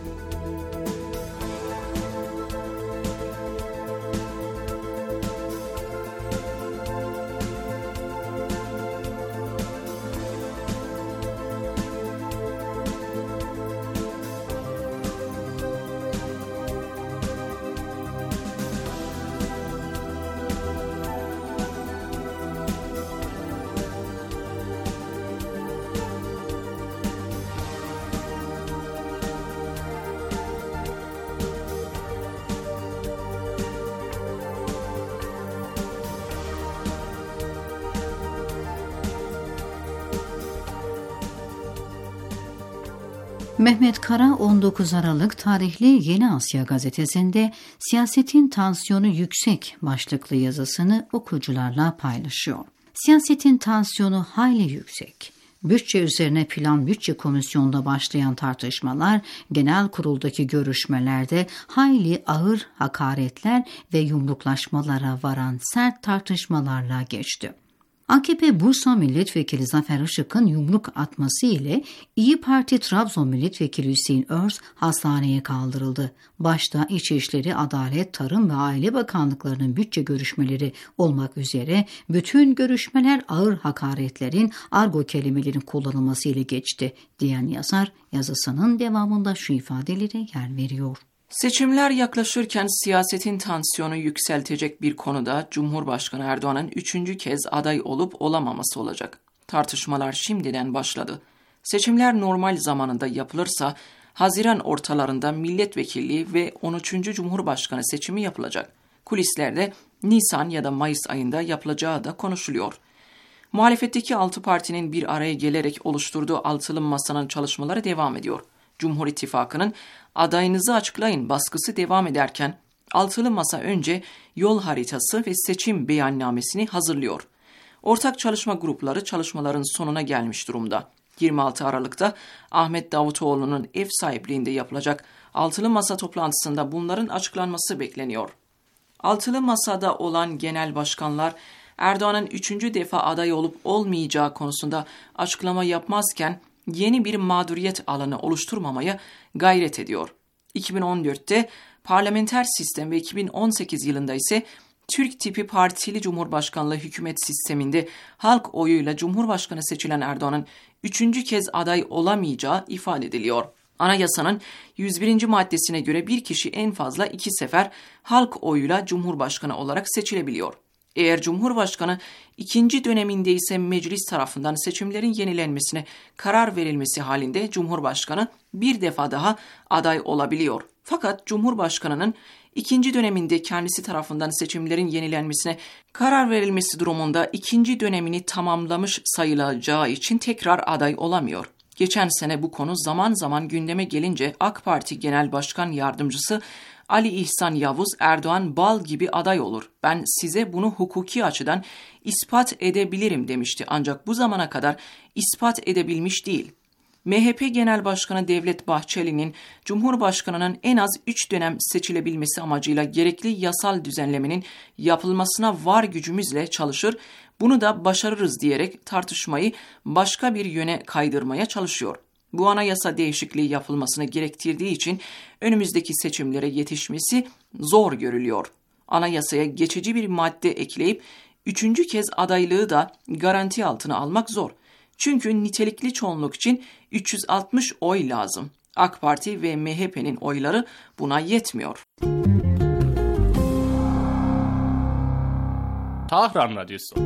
Mehmet Kara 19 Aralık tarihli Yeni Asya gazetesinde siyasetin tansiyonu yüksek başlıklı yazısını okuyucularla paylaşıyor. Siyasetin tansiyonu hayli yüksek. Bütçe üzerine Plan Bütçe Komisyonu'nda başlayan tartışmalar, genel kuruldaki görüşmelerde hayli ağır hakaretler ve yumruklaşmalara varan sert tartışmalarla geçti. AKP Bursa Milletvekili Zafer Işık'ın yumruk atması ile İYİ Parti Trabzon Milletvekili Hüseyin Öz hastaneye kaldırıldı. Başta İçişleri, Adalet, Tarım ve Aile Bakanlıklarının bütçe görüşmeleri olmak üzere bütün görüşmeler ağır hakaretlerin, argo kelimelerin kullanılması ile geçti diyen yazar yazısının devamında şu ifadelere yer veriyor. Seçimler yaklaşırken siyasetin tansiyonu yükseltecek bir konuda Cumhurbaşkanı Erdoğan'ın 3. kez aday olup olamaması olacak. Tartışmalar şimdiden başladı. Seçimler normal zamanında yapılırsa Haziran ortalarında milletvekilliği ve 13. Cumhurbaşkanı seçimi yapılacak. Kulislerde Nisan ya da Mayıs ayında yapılacağı da konuşuluyor. Muhalefetteki 6 partinin bir araya gelerek oluşturduğu altılı masanın çalışmaları devam ediyor. Cumhur İttifakı'nın adayınızı açıklayın baskısı devam ederken altılı masa önce yol haritası ve seçim beyannamesini hazırlıyor. Ortak çalışma grupları çalışmaların sonuna gelmiş durumda. 26 Aralık'ta Ahmet Davutoğlu'nun ev sahipliğinde yapılacak altılı masa toplantısında bunların açıklanması bekleniyor. Altılı masada olan genel başkanlar Erdoğan'ın 3. defa aday olup olmayacağı konusunda açıklama yapmazken yeni bir mağduriyet alanı oluşturmamaya gayret ediyor. 2014'te parlamenter sistem ve 2018 yılında ise Türk tipi partili cumhurbaşkanlığı hükümet sisteminde halk oyuyla cumhurbaşkanı seçilen Erdoğan'ın 3. kez aday olamayacağı ifade ediliyor. Anayasanın 101. maddesine göre bir kişi en fazla 2 sefer halk oyuyla cumhurbaşkanı olarak seçilebiliyor. Eğer Cumhurbaşkanı 2. döneminde ise meclis tarafından seçimlerin yenilenmesine karar verilmesi halinde Cumhurbaşkanı bir defa daha aday olabiliyor. Fakat Cumhurbaşkanı'nın 2. döneminde kendisi tarafından seçimlerin yenilenmesine karar verilmesi durumunda 2. dönemini tamamlamış sayılacağı için tekrar aday olamıyor. Geçen sene bu konu zaman zaman gündeme gelince AK Parti Genel Başkan Yardımcısı Ali İhsan Yavuz, Erdoğan bal gibi aday olur. Ben size bunu hukuki açıdan ispat edebilirim demişti. Ancak bu zamana kadar ispat edebilmiş değil. MHP Genel Başkanı Devlet Bahçeli'nin Cumhurbaşkanı'nın en az 3 dönem seçilebilmesi amacıyla gerekli yasal düzenlemenin yapılmasına var gücümüzle çalışır, bunu da başarırız diyerek tartışmayı başka bir yöne kaydırmaya çalışıyor. Bu anayasa değişikliği yapılmasını gerektirdiği için önümüzdeki seçimlere yetişmesi zor görülüyor. Anayasaya geçici bir madde ekleyip 3. kez adaylığı da garanti altına almak zor. Çünkü nitelikli çoğunluk için 360 oy lazım. AK Parti ve MHP'nin oyları buna yetmiyor. Tahran Radyosu.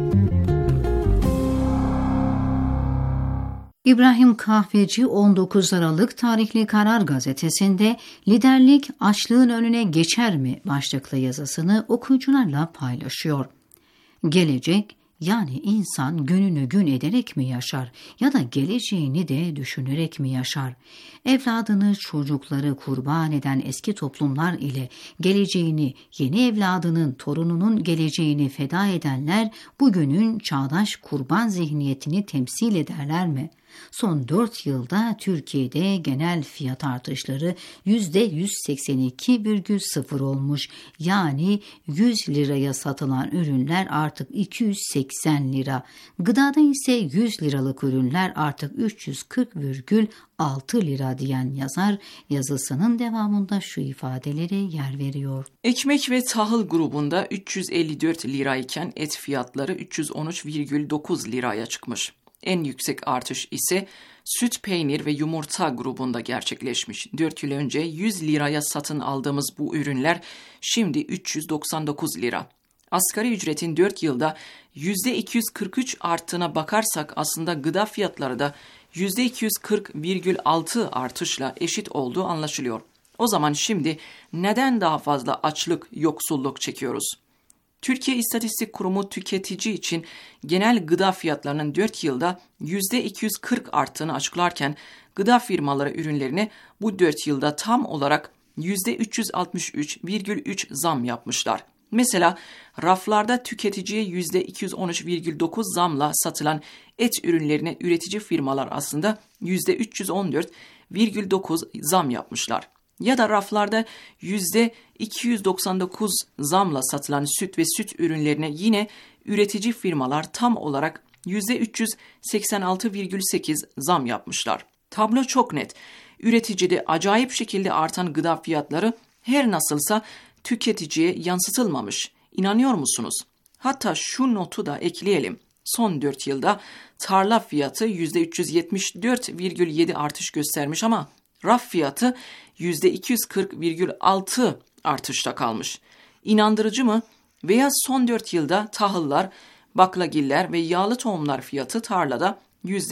İbrahim Kahveci 19 Aralık tarihli Karar Gazetesi'nde "Liderlik açlığın önüne geçer mi?" başlıklı yazısını okuyucularla paylaşıyor. Gelecek, yani insan gününü gün ederek mi yaşar ya da geleceğini de düşünerek mi yaşar? Evladını, çocukları kurban eden eski toplumlar ile geleceğini, yeni evladının, torununun geleceğini feda edenler bugünün çağdaş kurban zihniyetini temsil ederler mi? Son 4 yılda Türkiye'de genel fiyat artışları %182,0 olmuş. Yani 100 liraya satılan ürünler artık 280 lira. Gıdada ise 100 liralık ürünler artık 340,6 lira diyen yazar yazısının devamında şu ifadelere yer veriyor. Ekmek ve tahıl grubunda 354 lirayken et fiyatları 313,9 liraya çıkmış. En yüksek artış ise süt, peynir ve yumurta grubunda gerçekleşmiş. 4 yıl önce 100 liraya satın aldığımız bu ürünler şimdi 399 lira. Asgari ücretin 4 yılda %243 arttığına bakarsak aslında gıda fiyatları da %240,6 artışla eşit olduğu anlaşılıyor. O zaman şimdi neden daha fazla açlık, yoksulluk çekiyoruz? Türkiye İstatistik Kurumu tüketici için genel gıda fiyatlarının 4 yılda %240 arttığını açıklarken gıda firmaları ürünlerine bu 4 yılda tam olarak %363,3 zam yapmışlar. Mesela raflarda tüketiciye %213,9 zamla satılan et ürünlerine üretici firmalar aslında %314,9 zam yapmışlar. Ya da raflarda %299 zamla satılan süt ve süt ürünlerine yine üretici firmalar tam olarak %386,8 zam yapmışlar. Tablo çok net. Üreticide acayip şekilde artan gıda fiyatları her nasılsa tüketiciye yansıtılmamış. İnanıyor musunuz? Hatta şu notu da ekleyelim. Son 4 yılda tarla fiyatı %374,7 artış göstermiş ama raf fiyatı %240,6 artışta kalmış. İnandırıcı mı? Veya son 4 yılda tahıllar, baklagiller ve yağlı tohumlar fiyatı tarlada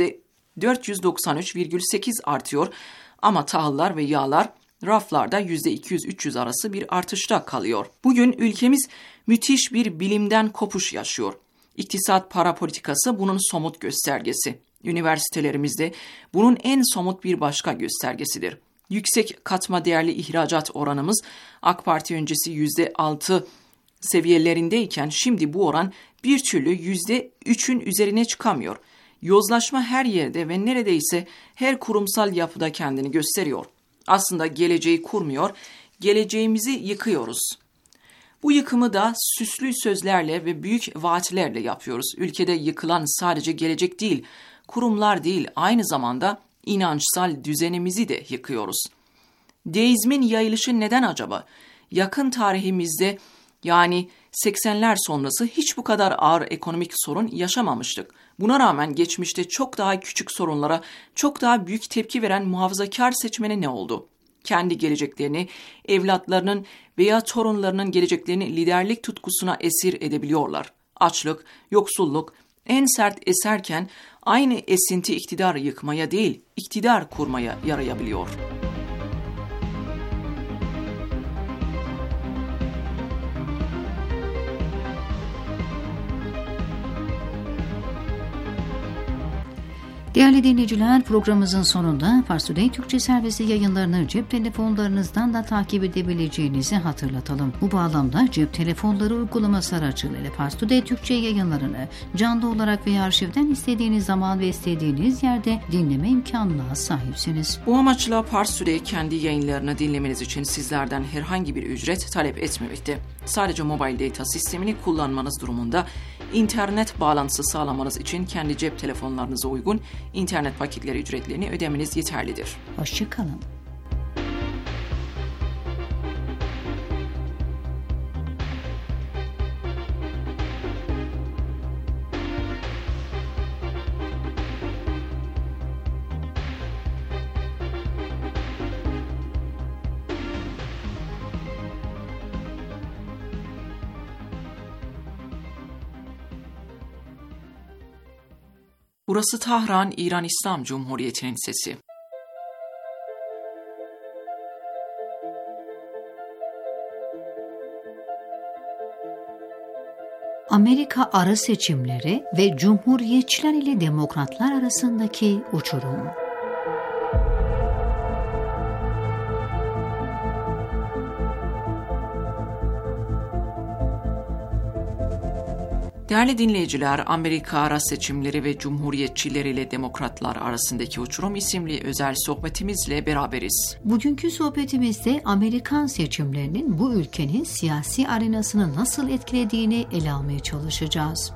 %493,8 artıyor ama tahıllar ve yağlar raflarda %200-300 arası bir artışta kalıyor. Bugün ülkemiz müthiş bir bilimden kopuş yaşıyor. İktisat para politikası bunun somut göstergesi. Üniversitelerimizde bunun en somut bir başka göstergesidir. Yüksek katma değerli ihracat oranımız AK Parti öncesi %6 seviyelerindeyken şimdi bu oran bir türlü %3'ün üzerine çıkamıyor. Yozlaşma her yerde ve neredeyse her kurumsal yapıda kendini gösteriyor. Aslında geleceği kurmuyor, geleceğimizi yıkıyoruz. Bu yıkımı da süslü sözlerle ve büyük vaatlerle yapıyoruz. Ülkede yıkılan sadece gelecek değil, kurumlar değil, aynı zamanda inançsal düzenimizi de yıkıyoruz. Deizmin yayılışı neden acaba? Yakın tarihimizde, yani 80'ler sonrası hiç bu kadar ağır ekonomik sorun yaşamamıştık. Buna rağmen geçmişte çok daha küçük sorunlara çok daha büyük tepki veren muhafazakar seçmene ne oldu? Kendi geleceklerini, evlatlarının veya torunlarının geleceklerini liderlik tutkusuna esir edebiliyorlar. Açlık, yoksulluk en sert eserken aynı esinti iktidar yıkmaya değil, iktidar kurmaya yarayabiliyor. Değerli dinleyiciler, programımızın sonunda Fars Today Türkçe servisi yayınlarını cep telefonlarınızdan da takip edebileceğinizi hatırlatalım. Bu bağlamda cep telefonları uygulaması aracılığıyla Fars Today Türkçe yayınlarını canlı olarak veya arşivden istediğiniz zaman ve istediğiniz yerde dinleme imkanına sahipsiniz. Bu amaçla Fars Today kendi yayınlarını dinlemeniz için sizlerden herhangi bir ücret talep etmemekte. Sadece mobile data sistemini kullanmanız durumunda internet bağlantısı sağlamanız için kendi cep telefonlarınıza uygun internet paketleri ücretlerini ödemeniz yeterlidir. Hoşça kalın. Burası Tahran, İran İslam Cumhuriyeti'nin sesi. Amerika ara seçimleri ve Cumhuriyetçiler ile Demokratlar arasındaki uçurum. Değerli dinleyiciler, Amerika ara seçimleri ve Cumhuriyetçiler ile Demokratlar arasındaki uçurum isimli özel sohbetimizle beraberiz. Bugünkü sohbetimizde Amerikan seçimlerinin bu ülkenin siyasi arenasını nasıl etkilediğini ele almaya çalışacağız.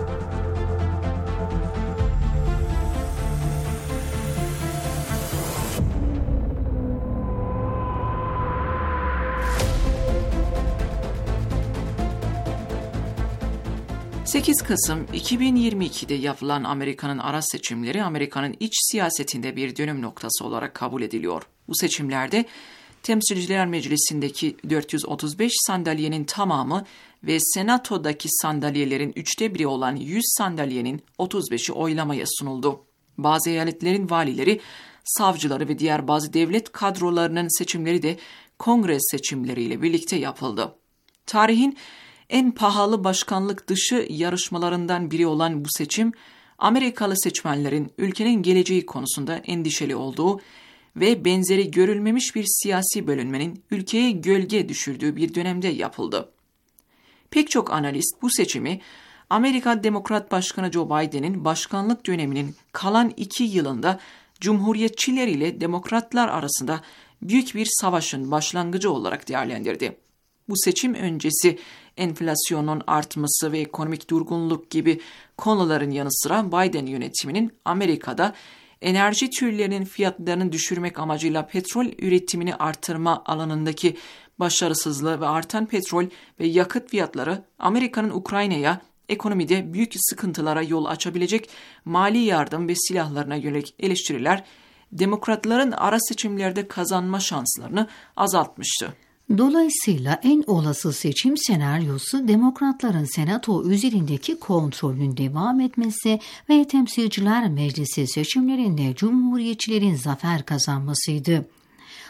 ...8 Kasım 2022'de yapılan Amerika'nın ara seçimleri... ...Amerika'nın iç siyasetinde bir dönüm noktası olarak kabul ediliyor. Bu seçimlerde Temsilciler Meclisi'ndeki 435 sandalyenin tamamı... ...ve Senato'daki sandalyelerin 1/3 olan 100 sandalyenin 35'i oylamaya sunuldu. Bazı eyaletlerin valileri, savcıları ve diğer bazı devlet kadrolarının seçimleri de... ...kongre seçimleriyle birlikte yapıldı. Tarihin en pahalı başkanlık dışı yarışmalarından biri olan bu seçim, Amerikalı seçmenlerin ülkenin geleceği konusunda endişeli olduğu ve benzeri görülmemiş bir siyasi bölünmenin ülkeye gölge düşürdüğü bir dönemde yapıldı. Pek çok analist bu seçimi, Amerika Demokrat Başkanı Joe Biden'in başkanlık döneminin kalan 2 yılında Cumhuriyetçiler ile Demokratlar arasında büyük bir savaşın başlangıcı olarak değerlendirdi. Bu seçim öncesi enflasyonun artması ve ekonomik durgunluk gibi konuların yanı sıra Biden yönetiminin Amerika'da enerji türlerinin fiyatlarını düşürmek amacıyla petrol üretimini artırma alanındaki başarısızlığı ve artan petrol ve yakıt fiyatları Amerika'nın Ukrayna'ya ekonomide büyük sıkıntılara yol açabilecek mali yardım ve silahlarına yönelik eleştiriler demokratların ara seçimlerde kazanma şanslarını azaltmıştı. Dolayısıyla en olası seçim senaryosu Demokratların Senato üzerindeki kontrolünün devam etmesi ve Temsilciler Meclisi seçimlerinde Cumhuriyetçilerin zafer kazanmasıydı.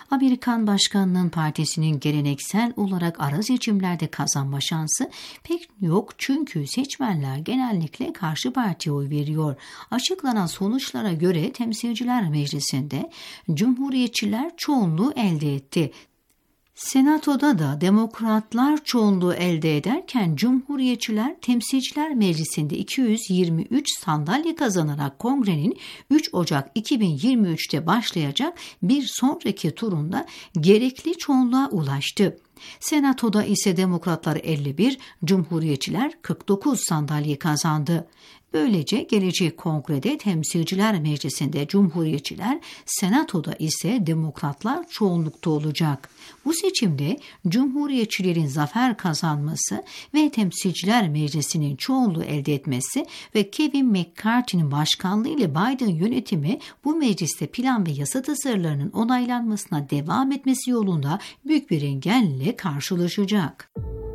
Amerikan başkanının partisinin geleneksel olarak ara seçimlerde kazanma şansı pek yok çünkü seçmenler genellikle karşı partiye oy veriyor. Açıklanan sonuçlara göre Temsilciler Meclisi'nde Cumhuriyetçiler çoğunluğu elde etti. Senatoda da Demokratlar çoğunluğu elde ederken Cumhuriyetçiler Temsilciler Meclisi'nde 223 sandalye kazanarak Kongre'nin 3 Ocak 2023'te başlayacak bir sonraki turunda gerekli çoğunluğa ulaştı. Senatoda ise Demokratlar 51, Cumhuriyetçiler 49 sandalye kazandı. Böylece gelecek Kongre'de Temsilciler Meclisi'nde Cumhuriyetçiler, Senato'da ise Demokratlar çoğunlukta olacak. Bu seçimde Cumhuriyetçilerin zafer kazanması ve Temsilciler Meclisi'nin çoğunluğu elde etmesi ve Kevin McCarthy'nin başkanlığı ile Biden yönetimi bu mecliste plan ve yasa tasarılarının onaylanmasına devam etmesi yolunda büyük bir engelle karşılaşacak.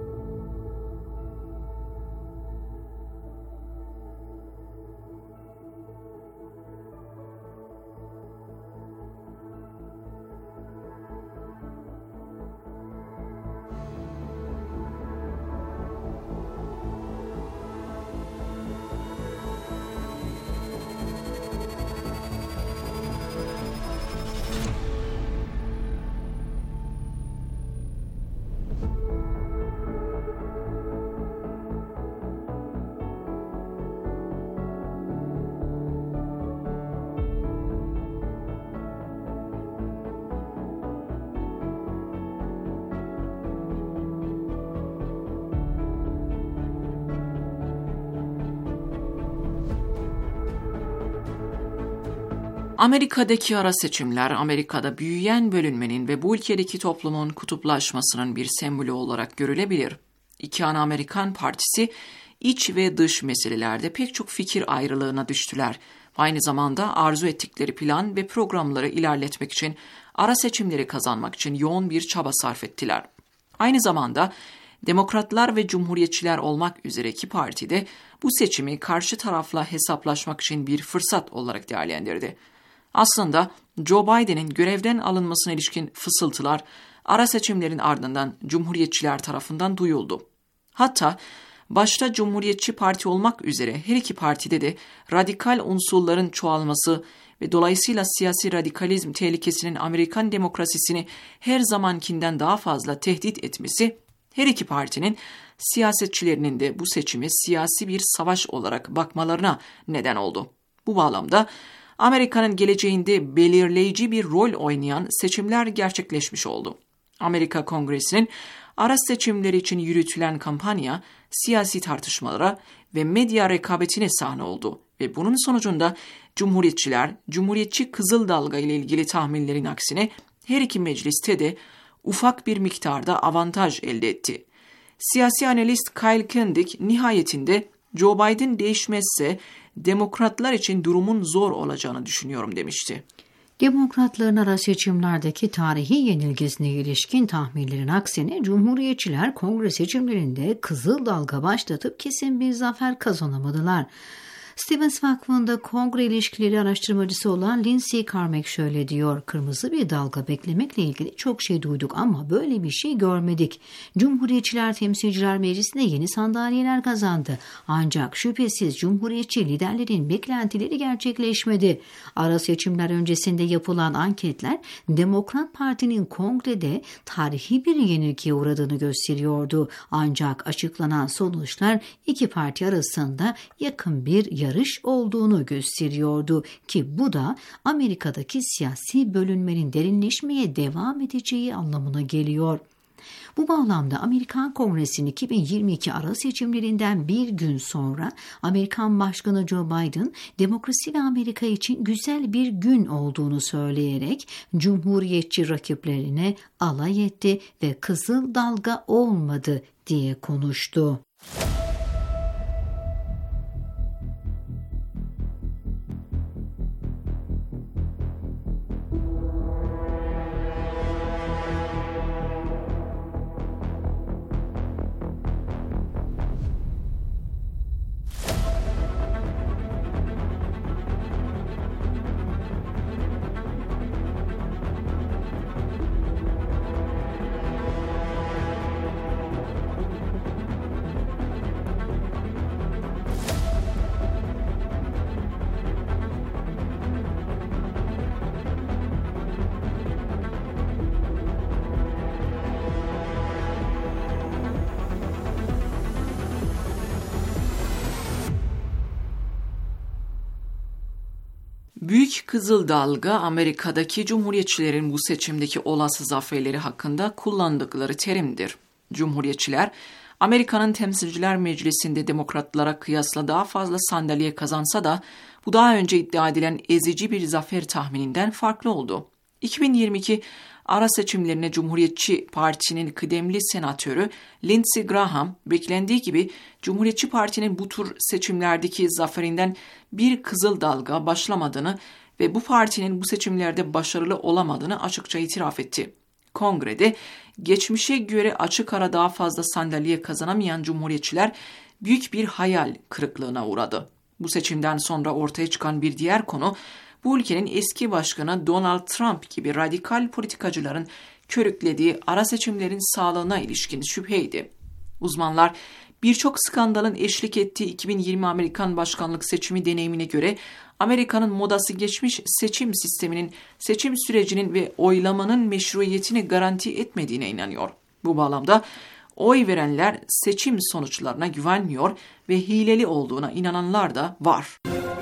Amerika'daki ara seçimler, Amerika'da büyüyen bölünmenin ve bu ülkedeki toplumun kutuplaşmasının bir sembolü olarak görülebilir. İki ana Amerikan partisi iç ve dış meselelerde pek çok fikir ayrılığına düştüler. Aynı zamanda arzu ettikleri plan ve programları ilerletmek için ara seçimleri kazanmak için yoğun bir çaba sarf ettiler. Aynı zamanda Demokratlar ve Cumhuriyetçiler olmak üzere iki parti de bu seçimi karşı tarafla hesaplaşmak için bir fırsat olarak değerlendirdi. Aslında Joe Biden'in görevden alınmasına ilişkin fısıltılar ara seçimlerin ardından Cumhuriyetçiler tarafından duyuldu. Hatta başta Cumhuriyetçi Parti olmak üzere her iki partide de radikal unsurların çoğalması ve dolayısıyla siyasi radikalizm tehlikesinin Amerikan demokrasisini her zamankinden daha fazla tehdit etmesi, her iki partinin siyasetçilerinin de bu seçimi siyasi bir savaş olarak bakmalarına neden oldu. Bu bağlamda Amerika'nın geleceğinde belirleyici bir rol oynayan seçimler gerçekleşmiş oldu. Amerika Kongresi'nin ara seçimleri için yürütülen kampanya siyasi tartışmalara ve medya rekabetine sahne oldu ve bunun sonucunda Cumhuriyetçiler, Cumhuriyetçi Kızıl Dalga ile ilgili tahminlerin aksine her iki mecliste de ufak bir miktarda avantaj elde etti. Siyasi analist Kyle Kendick nihayetinde Joe Biden değişmezse Demokratlar için durumun zor olacağını düşünüyorum demişti. Demokratların ara seçimlerdeki tarihi yenilgisine ilişkin tahminlerin aksine Cumhuriyetçiler Kongre seçimlerinde kızıl dalga başlatıp kesin bir zafer kazanamadılar. Stevens Vakfı'nda kongre ilişkileri araştırmacısı olan Lindsay Carmack şöyle diyor: kırmızı bir dalga beklemekle ilgili çok şey duyduk ama böyle bir şey görmedik. Cumhuriyetçiler Temsilciler Meclisi'nde yeni sandalyeler kazandı. Ancak şüphesiz Cumhuriyetçi liderlerin beklentileri gerçekleşmedi. Ara seçimler öncesinde yapılan anketler Demokrat Parti'nin kongrede tarihi bir yenilgiye uğradığını gösteriyordu. Ancak açıklanan sonuçlar iki parti arasında yakın bir yarış olduğunu gösteriyordu ki bu da Amerika'daki siyasi bölünmenin derinleşmeye devam edeceği anlamına geliyor. Bu bağlamda Amerikan Kongresi'nin 2022 ara seçimlerinden bir gün sonra Amerikan Başkanı Joe Biden demokrasi ve Amerika için güzel bir gün olduğunu söyleyerek Cumhuriyetçi rakiplerine alay etti ve kızıl dalga olmadı diye konuştu. Büyük Kızıl Dalga, Amerika'daki Cumhuriyetçilerin bu seçimdeki olası zaferleri hakkında kullandıkları terimdir. Cumhuriyetçiler, Amerika'nın Temsilciler Meclisi'nde demokratlara kıyasla daha fazla sandalye kazansa da bu daha önce iddia edilen ezici bir zafer tahmininden farklı oldu. 2022 ara seçimlerine Cumhuriyetçi Parti'nin kıdemli senatörü Lindsey Graham, beklendiği gibi Cumhuriyetçi Parti'nin bu tür seçimlerdeki zaferinden bir kızıl dalga başlamadığını ve bu partinin bu seçimlerde başarılı olamadığını açıkça itiraf etti. Kongrede geçmişe göre açık ara daha fazla sandalye kazanamayan Cumhuriyetçiler büyük bir hayal kırıklığına uğradı. Bu seçimden sonra ortaya çıkan bir diğer konu, bu ülkenin eski başkanı Donald Trump gibi radikal politikacıların körüklediği ara seçimlerin sağlığına ilişkin şüpheydi. Uzmanlar, birçok skandalın eşlik ettiği 2020 Amerikan başkanlık seçimi deneyimine göre Amerika'nın modası geçmiş seçim sisteminin, seçim sürecinin ve oylamanın meşruiyetini garanti etmediğine inanıyor. Bu bağlamda oy verenler seçim sonuçlarına güvenmiyor ve hileli olduğuna inananlar da var.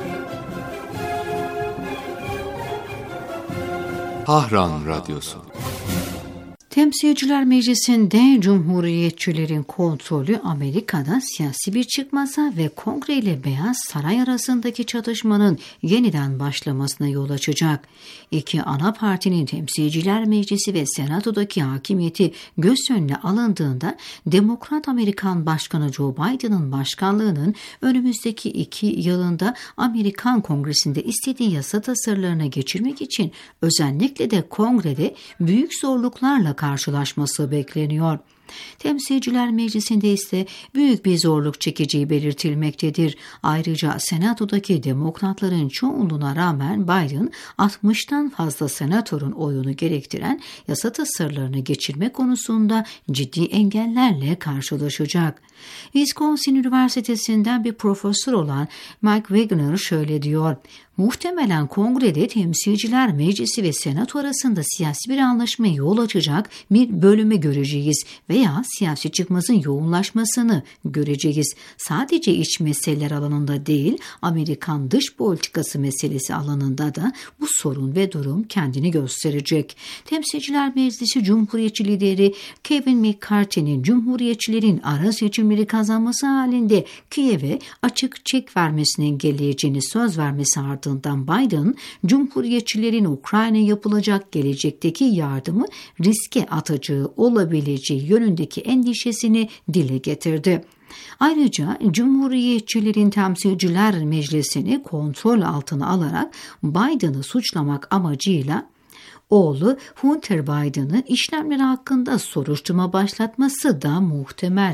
Tahran Radyosu. Temsilciler Meclisi'nde Cumhuriyetçilerin kontrolü Amerika'da siyasi bir çıkmaza ve Kongre ile Beyaz Saray arasındaki çatışmanın yeniden başlamasına yol açacak. İki ana partinin Temsilciler Meclisi ve Senato'daki hakimiyeti göz önüne alındığında Demokrat Amerikan Başkanı Joe Biden'ın başkanlığının önümüzdeki 2 yılında Amerikan Kongresi'nde istediği yasa tasarılarına geçirmek için özellikle de Kongrede büyük zorluklarla karşılaşması bekleniyor. Temsilciler Meclisi'nde ise büyük bir zorluk çekeceği belirtilmektedir. Ayrıca Senato'daki demokratların çoğunluğuna rağmen Biden 60'tan fazla senatörün oyunu gerektiren yasa tasarılarını geçirme konusunda ciddi engellerle karşılaşacak. Wisconsin Üniversitesi'nden bir profesör olan Mike Wagner şöyle diyor: muhtemelen Kongrede Temsilciler Meclisi ve Senato arasında siyasi bir anlaşmaya yol açacak bir bölüme göreceğiz veya siyasi çıkmazın yoğunlaşmasını göreceğiz. Sadece iç meseleler alanında değil, Amerikan dış politikası meselesi alanında da bu sorun ve durum kendini gösterecek. Temsilciler Meclisi Cumhuriyetçi lideri Kevin McCarthy'nin Cumhuriyetçilerin ara seçimleri kazanması halinde Kiev'e açık çek vermesini engelleyeceğini söz vermesi ardından Biden, Cumhuriyetçilerin Ukrayna'ya yapılacak gelecekteki yardımı riske atacağı olabileceği yönündeki endişesini dile getirdi. Ayrıca Cumhuriyetçilerin Temsilciler Meclisi'ni kontrol altına alarak Biden'ı suçlamak amacıyla oğlu Hunter Biden'ın işlemleri hakkında soruşturma başlatması da muhtemel.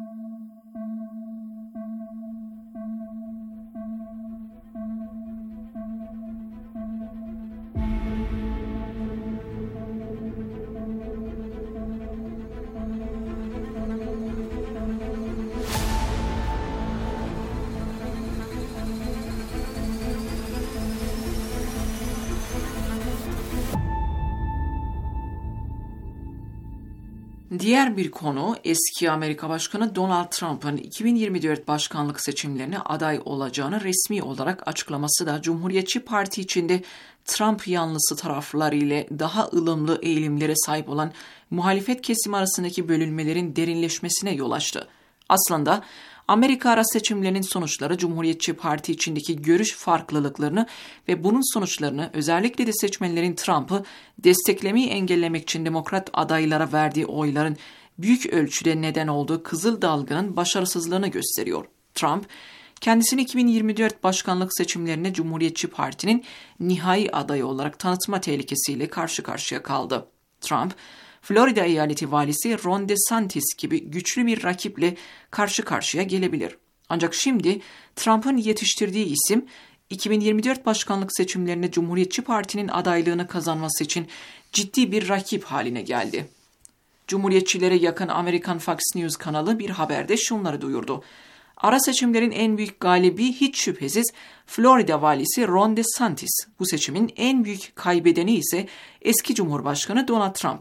Diğer bir konu, eski Amerika Başkanı Donald Trump'ın 2024 başkanlık seçimlerine aday olacağını resmi olarak açıklaması da Cumhuriyetçi Parti içinde Trump yanlısı taraflar ile daha ılımlı eğilimlere sahip olan muhalefet kesimi arasındaki bölünmelerin derinleşmesine yol açtı. Aslında Amerika ara seçimlerinin sonuçları Cumhuriyetçi Parti içindeki görüş farklılıklarını ve bunun sonuçlarını, özellikle de seçmenlerin Trump'ı desteklemeyi engellemek için demokrat adaylara verdiği oyların büyük ölçüde neden olduğu kızıl dalganın başarısızlığını gösteriyor. Trump, kendisini 2024 başkanlık seçimlerine Cumhuriyetçi Parti'nin nihai adayı olarak tanıtma tehlikesiyle karşı karşıya kaldı. Trump, Florida eyaleti valisi Ron DeSantis gibi güçlü bir rakiple karşı karşıya gelebilir. Ancak şimdi Trump'ın yetiştirdiği isim 2024 başkanlık seçimlerine Cumhuriyetçi Parti'nin adaylığını kazanması için ciddi bir rakip haline geldi. Cumhuriyetçilere yakın Amerikan Fox News kanalı bir haberde şunları duyurdu. Ara seçimlerin en büyük galibi hiç şüphesiz Florida valisi Ron DeSantis. Bu seçimin en büyük kaybedeni ise eski Cumhurbaşkanı Donald Trump.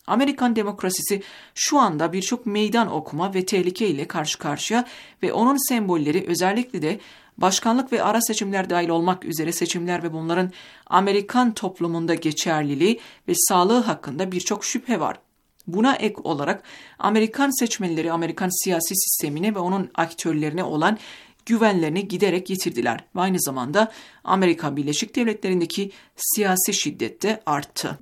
Amerikan demokrasisi şu anda birçok meydan okuma ve tehlikeyle karşı karşıya ve onun sembolleri özellikle de başkanlık ve ara seçimler dahil olmak üzere seçimler ve bunların Amerikan toplumunda geçerliliği ve sağlığı hakkında birçok şüphe var. Buna ek olarak Amerikan seçmenleri Amerikan siyasi sistemine ve onun aktörlerine olan güvenlerini giderek yitirdiler ve aynı zamanda Amerika Birleşik Devletleri'ndeki siyasi şiddet de arttı.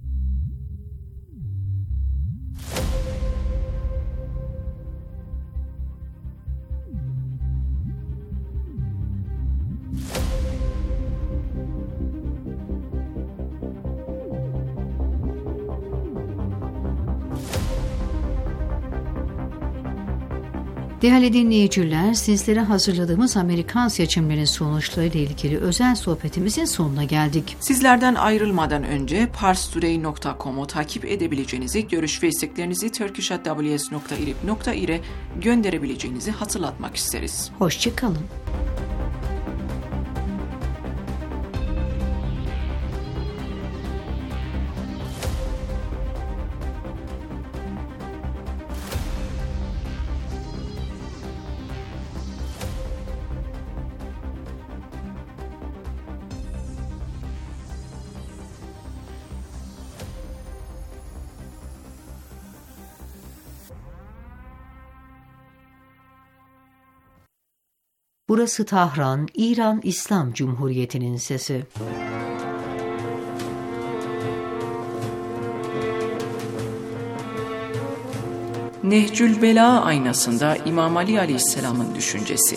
Değerli dinleyiciler, sizlere hazırladığımız Amerikan seçimlerinin sonuçları ile ilgili özel sohbetimizin sonuna geldik. Sizlerden ayrılmadan önce parstoday.com'u takip edebileceğinizi, görüş ve isteklerinizi turkish@ws.irib.ir'e gönderebileceğinizi hatırlatmak isteriz. Hoşça kalın. Burası Tahran, İran İslam Cumhuriyeti'nin sesi. Nehcül Bela aynasında İmam Ali Aleyhisselam'ın düşüncesi.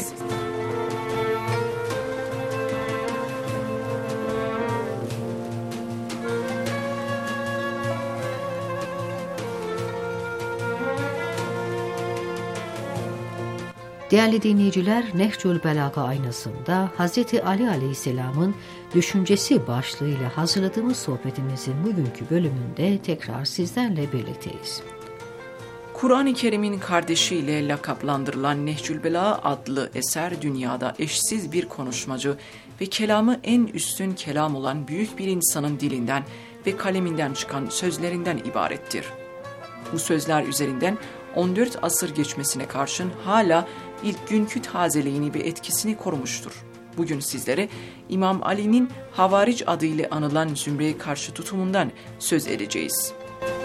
Değerli dinleyiciler, Nehcül Belaga aynasında Hz. Ali Aleyhisselam'ın düşüncesi başlığıyla hazırladığımız sohbetimizin bugünkü bölümünde tekrar sizlerle birlikteyiz. Kur'an-ı Kerim'in kardeşiyle lakaplandırılan Nehcül Bela adlı eser dünyada eşsiz bir konuşmacı ve kelamı en üstün kelam olan büyük bir insanın dilinden ve kaleminden çıkan sözlerinden ibarettir. Bu sözler üzerinden 14 asır geçmesine karşın hala ilk günkü tazeliğini ve etkisini korumuştur. Bugün sizlere İmam Ali'nin Havaric adıyla anılan zümreye karşı tutumundan söz edeceğiz.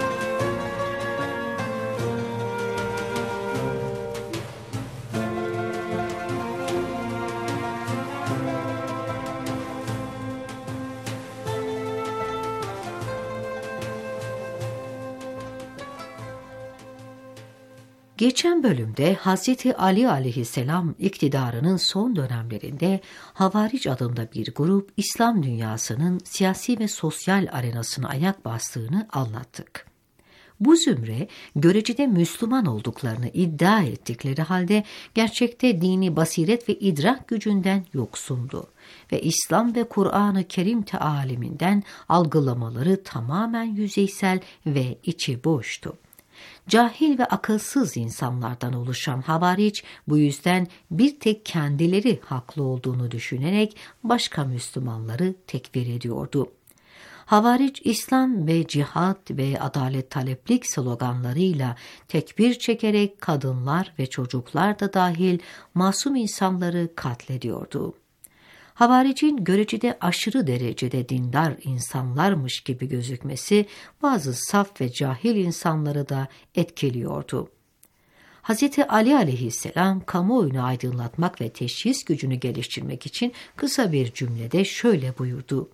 Geçen bölümde Hz. Ali aleyhisselam iktidarının son dönemlerinde Havaric adında bir grup İslam dünyasının siyasi ve sosyal arenasına ayak bastığını anlattık. Bu zümre görecede Müslüman olduklarını iddia ettikleri halde gerçekte dini basiret ve idrak gücünden yoksundu ve İslam ve Kur'an-ı Kerim tealiminden algılamaları tamamen yüzeysel ve içi boştu. Cahil ve akılsız insanlardan oluşan Havaric bu yüzden bir tek kendileri haklı olduğunu düşünerek başka Müslümanları tekfir ediyordu. Havaric, İslam ve cihat ve adalet taleplik sloganlarıyla tekbir çekerek kadınlar ve çocuklar da dahil masum insanları katlediyordu. Havaric'in görecede aşırı derecede dindar insanlarmış gibi gözükmesi bazı saf ve cahil insanları da etkiliyordu. Hz. Ali aleyhisselam kamuoyunu aydınlatmak ve teşhis gücünü geliştirmek için kısa bir cümlede şöyle buyurdu: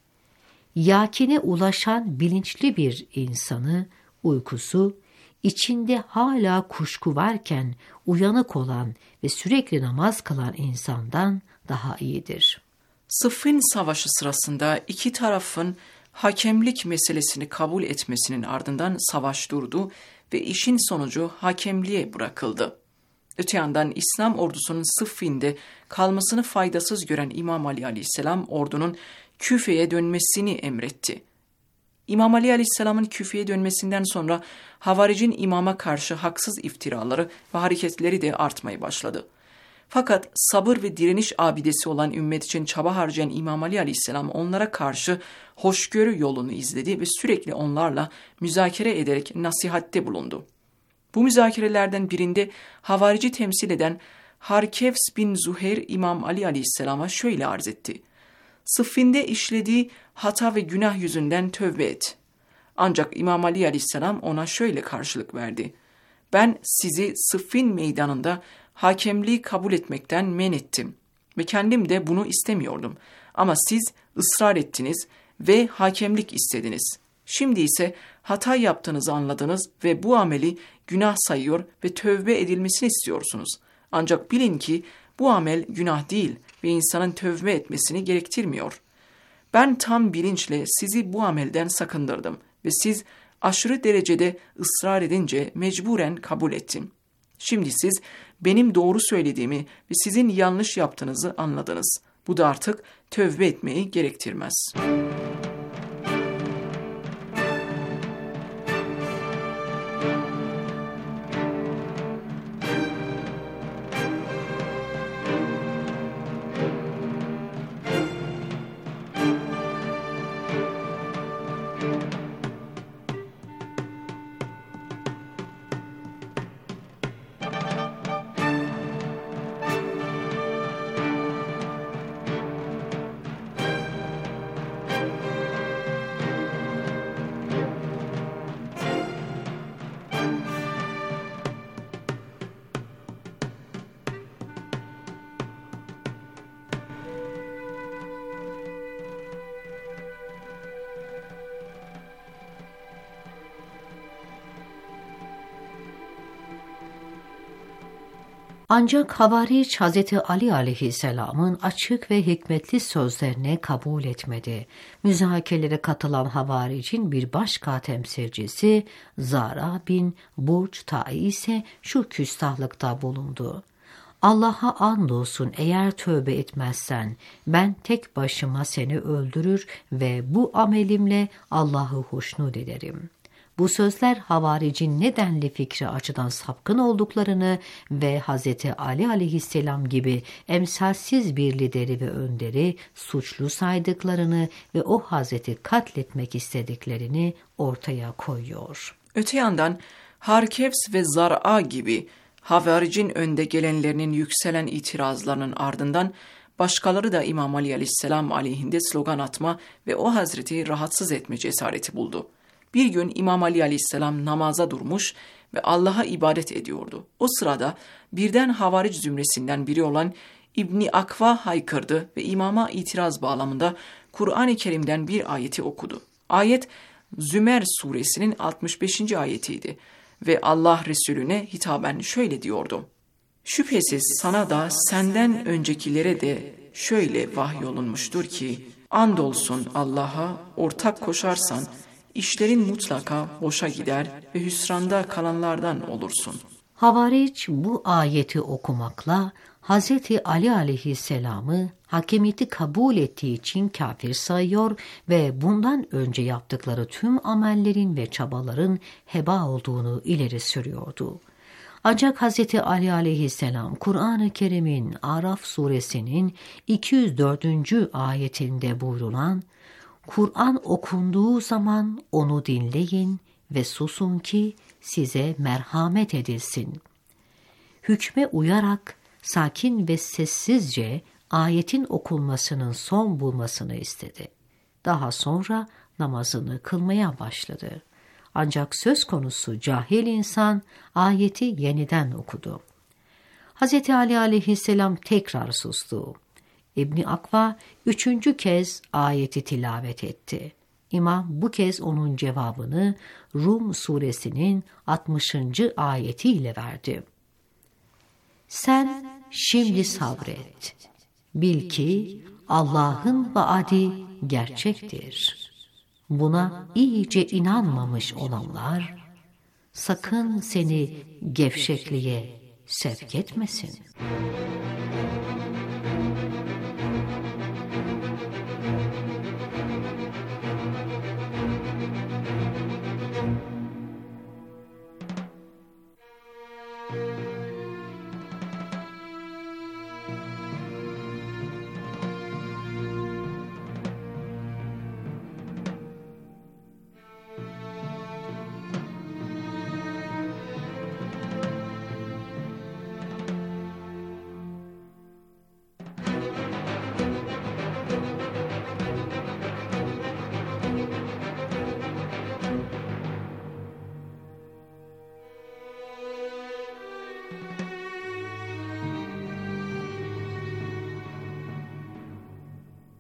"Yakine ulaşan bilinçli bir insanı uykusu, içinde hala kuşku varken uyanık olan ve sürekli namaz kılan insandan daha iyidir." Sıffin Savaşı sırasında iki tarafın hakemlik meselesini kabul etmesinin ardından savaş durdu ve işin sonucu hakemliğe bırakıldı. Öte yandan İslam ordusunun Sıffin'de kalmasını faydasız gören İmam Ali aleyhisselam ordunun Küfe'ye dönmesini emretti. İmam Ali aleyhisselamın Küfe'ye dönmesinden sonra Havaric'in imama karşı haksız iftiraları ve hareketleri de artmaya başladı. Fakat sabır ve direniş abidesi olan ümmet için çaba harcayan İmam Ali Aleyhisselam onlara karşı hoşgörü yolunu izledi ve sürekli onlarla müzakere ederek nasihatte bulundu. Bu müzakerelerden birinde havarici temsil eden Harkevs bin Zuhair İmam Ali Aleyhisselam'a şöyle arz etti: Sıffin'de işlediği hata ve günah yüzünden tövbe et. Ancak İmam Ali Aleyhisselam ona şöyle karşılık verdi: Ben sizi Sıffin meydanında hakemliği kabul etmekten men ettim ve kendim de bunu istemiyordum. Ama siz ısrar ettiniz ve hakemlik istediniz. Şimdi ise hata yaptığınızı anladınız ve bu ameli günah sayıyor ve tövbe edilmesini istiyorsunuz. Ancak bilin ki bu amel günah değil ve insanın tövbe etmesini gerektirmiyor. Ben tam bilinçle sizi bu amelden sakındırdım ve siz aşırı derecede ısrar edince mecburen kabul ettim. Şimdi siz benim doğru söylediğimi ve sizin yanlış yaptığınızı anladınız. Bu da artık tövbe etmeyi gerektirmez. Ancak havariç Hazreti Ali aleyhisselamın açık ve hikmetli sözlerini kabul etmedi. Müzakerelere katılan havaricin bir başka temsilcisi Zara bin Burçta ise şu küstahlıkta bulundu: Allah'a andolsun eğer tövbe etmezsen ben tek başıma seni öldürür ve bu amelimle Allah'ı hoşnut ederim. Bu sözler havaricin nedenli fikri açıdan sapkın olduklarını ve Hz. Ali aleyhisselam gibi emsalsiz bir lideri ve önderi suçlu saydıklarını ve o hazreti katletmek istediklerini ortaya koyuyor. Öte yandan Harkevs ve Zar'a gibi havaricin önde gelenlerinin yükselen itirazlarının ardından başkaları da İmam Ali aleyhisselam aleyhinde slogan atma ve o hazreti rahatsız etme cesareti buldu. Bir gün İmam Ali aleyhisselam namaza durmuş ve Allah'a ibadet ediyordu. O sırada birden havaric zümresinden biri olan İbni Akva haykırdı ve imama itiraz bağlamında Kur'an-ı Kerim'den bir ayeti okudu. Ayet Zümer suresinin 65. ayetiydi ve Allah Resulüne hitaben şöyle diyordu: Şüphesiz sana da senden öncekilere de şöyle vahyolunmuştur ki, andolsun Allah'a ortak koşarsan işlerin mutlaka boşa gider ve hüsranda kalanlardan olursun. Havariç bu ayeti okumakla Hz. Ali aleyhisselamı hakemiyeti kabul ettiği için kafir sayıyor ve bundan önce yaptıkları tüm amellerin ve çabaların heba olduğunu ileri sürüyordu. Ancak Hz. Ali aleyhisselam Kur'an-ı Kerim'in Araf suresinin 204. ayetinde buyurulan Kur'an okunduğu zaman onu dinleyin ve susun ki size merhamet edilsin. Hükme uyarak sakin ve sessizce ayetin okunmasının son bulmasını istedi. Daha sonra namazını kılmaya başladı. Ancak söz konusu cahil insan ayeti yeniden okudu. Hz. Ali aleyhisselam tekrar sustu. İbni Akva 3. kez ayeti tilavet etti. İmam bu kez onun cevabını Rum suresinin 60. ayetiyle verdi. Sen şimdi sabret. Bil ki Allah'ın vaadi gerçektir. Buna iyice inanmamış olanlar sakın seni gevşekliğe sevk etmesin.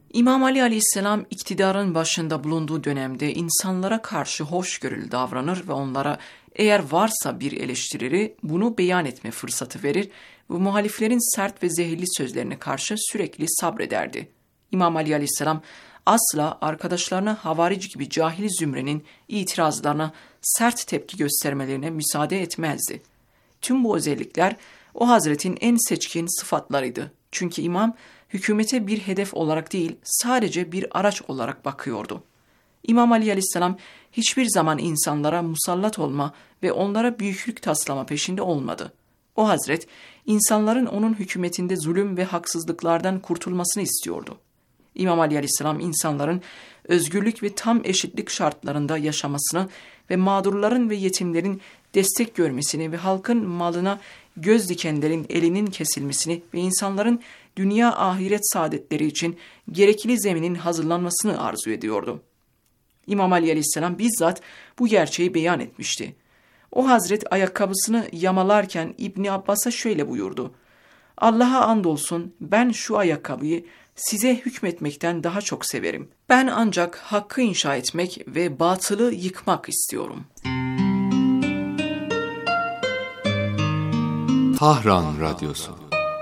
İmam Ali aleyhisselam iktidarın başında bulunduğu dönemde insanlara karşı hoşgörülü davranır ve onlara eğer varsa bir eleştirileri bunu beyan etme fırsatı verir ve muhaliflerin sert ve zehirli sözlerine karşı sürekli sabrederdi. İmam Ali aleyhisselam asla arkadaşlarına havaric gibi cahil zümrenin itirazlarına sert tepki göstermelerine müsaade etmezdi. Tüm bu özellikler o Hazretin en seçkin sıfatlarıydı. Çünkü imam hükümete bir hedef olarak değil sadece bir araç olarak bakıyordu. İmam Ali aleyhisselam hiçbir zaman insanlara musallat olma ve onlara büyüklük taslama peşinde olmadı. O Hazret insanların onun hükümetinde zulüm ve haksızlıklardan kurtulmasını istiyordu. İmam Ali aleyhisselam insanların özgürlük ve tam eşitlik şartlarında yaşamasını ve mağdurların ve yetimlerin destek görmesini ve halkın malına göz dikenlerin elinin kesilmesini ve insanların dünya ahiret saadetleri için gerekli zeminin hazırlanmasını arzu ediyordu. İmam Ali aleyhisselam bizzat bu gerçeği beyan etmişti. O Hazret ayakkabısını yamalarken İbni Abbas'a şöyle buyurdu: Allah'a andolsun ben şu ayakkabıyı size hükmetmekten daha çok severim. Ben ancak hakkı inşa etmek ve batılı yıkmak istiyorum. Tahran Radyosu.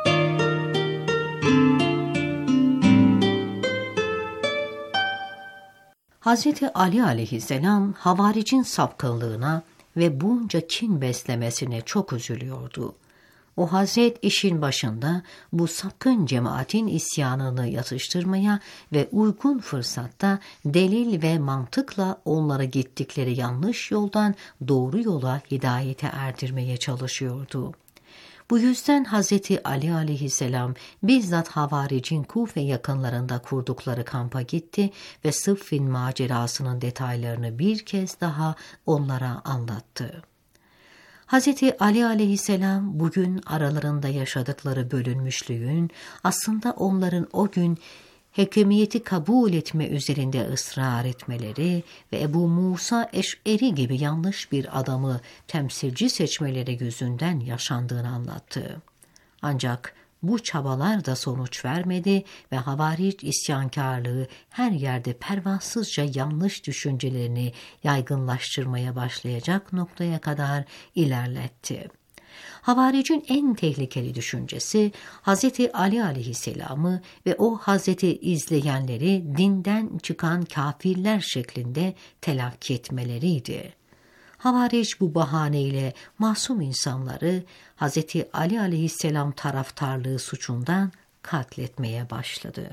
Hazreti Ali aleyhisselam havaricin sapkınlığına ve bunca kin beslemesine çok üzülüyordu. O Hazret işin başında bu sapkın cemaatin isyanını yatıştırmaya ve uygun fırsatta delil ve mantıkla onlara gittikleri yanlış yoldan doğru yola hidayete erdirmeye çalışıyordu. Bu yüzden Hazreti Ali aleyhisselam bizzat havaricin Kufe yakınlarında kurdukları kampa gitti ve Sıffin macerasının detaylarını bir kez daha onlara anlattı. Hazreti Ali aleyhisselam bugün aralarında yaşadıkları bölünmüşlüğün aslında onların o gün hekimiyeti kabul etme üzerinde ısrar etmeleri ve Ebu Musa Eş'eri gibi yanlış bir adamı temsilci seçmeleri yüzünden yaşandığını anlattı. Ancak bu çabalar da sonuç vermedi ve havaric isyankarlığı her yerde pervasızca yanlış düşüncelerini yaygınlaştırmaya başlayacak noktaya kadar ilerletti. Havaricin en tehlikeli düşüncesi Hazreti Ali aleyhisselamı ve o Hazreti izleyenleri dinden çıkan kafirler şeklinde telakki etmeleriydi. Havaric bu bahaneyle masum insanları Hazreti Ali aleyhisselam taraftarlığı suçundan katletmeye başladı.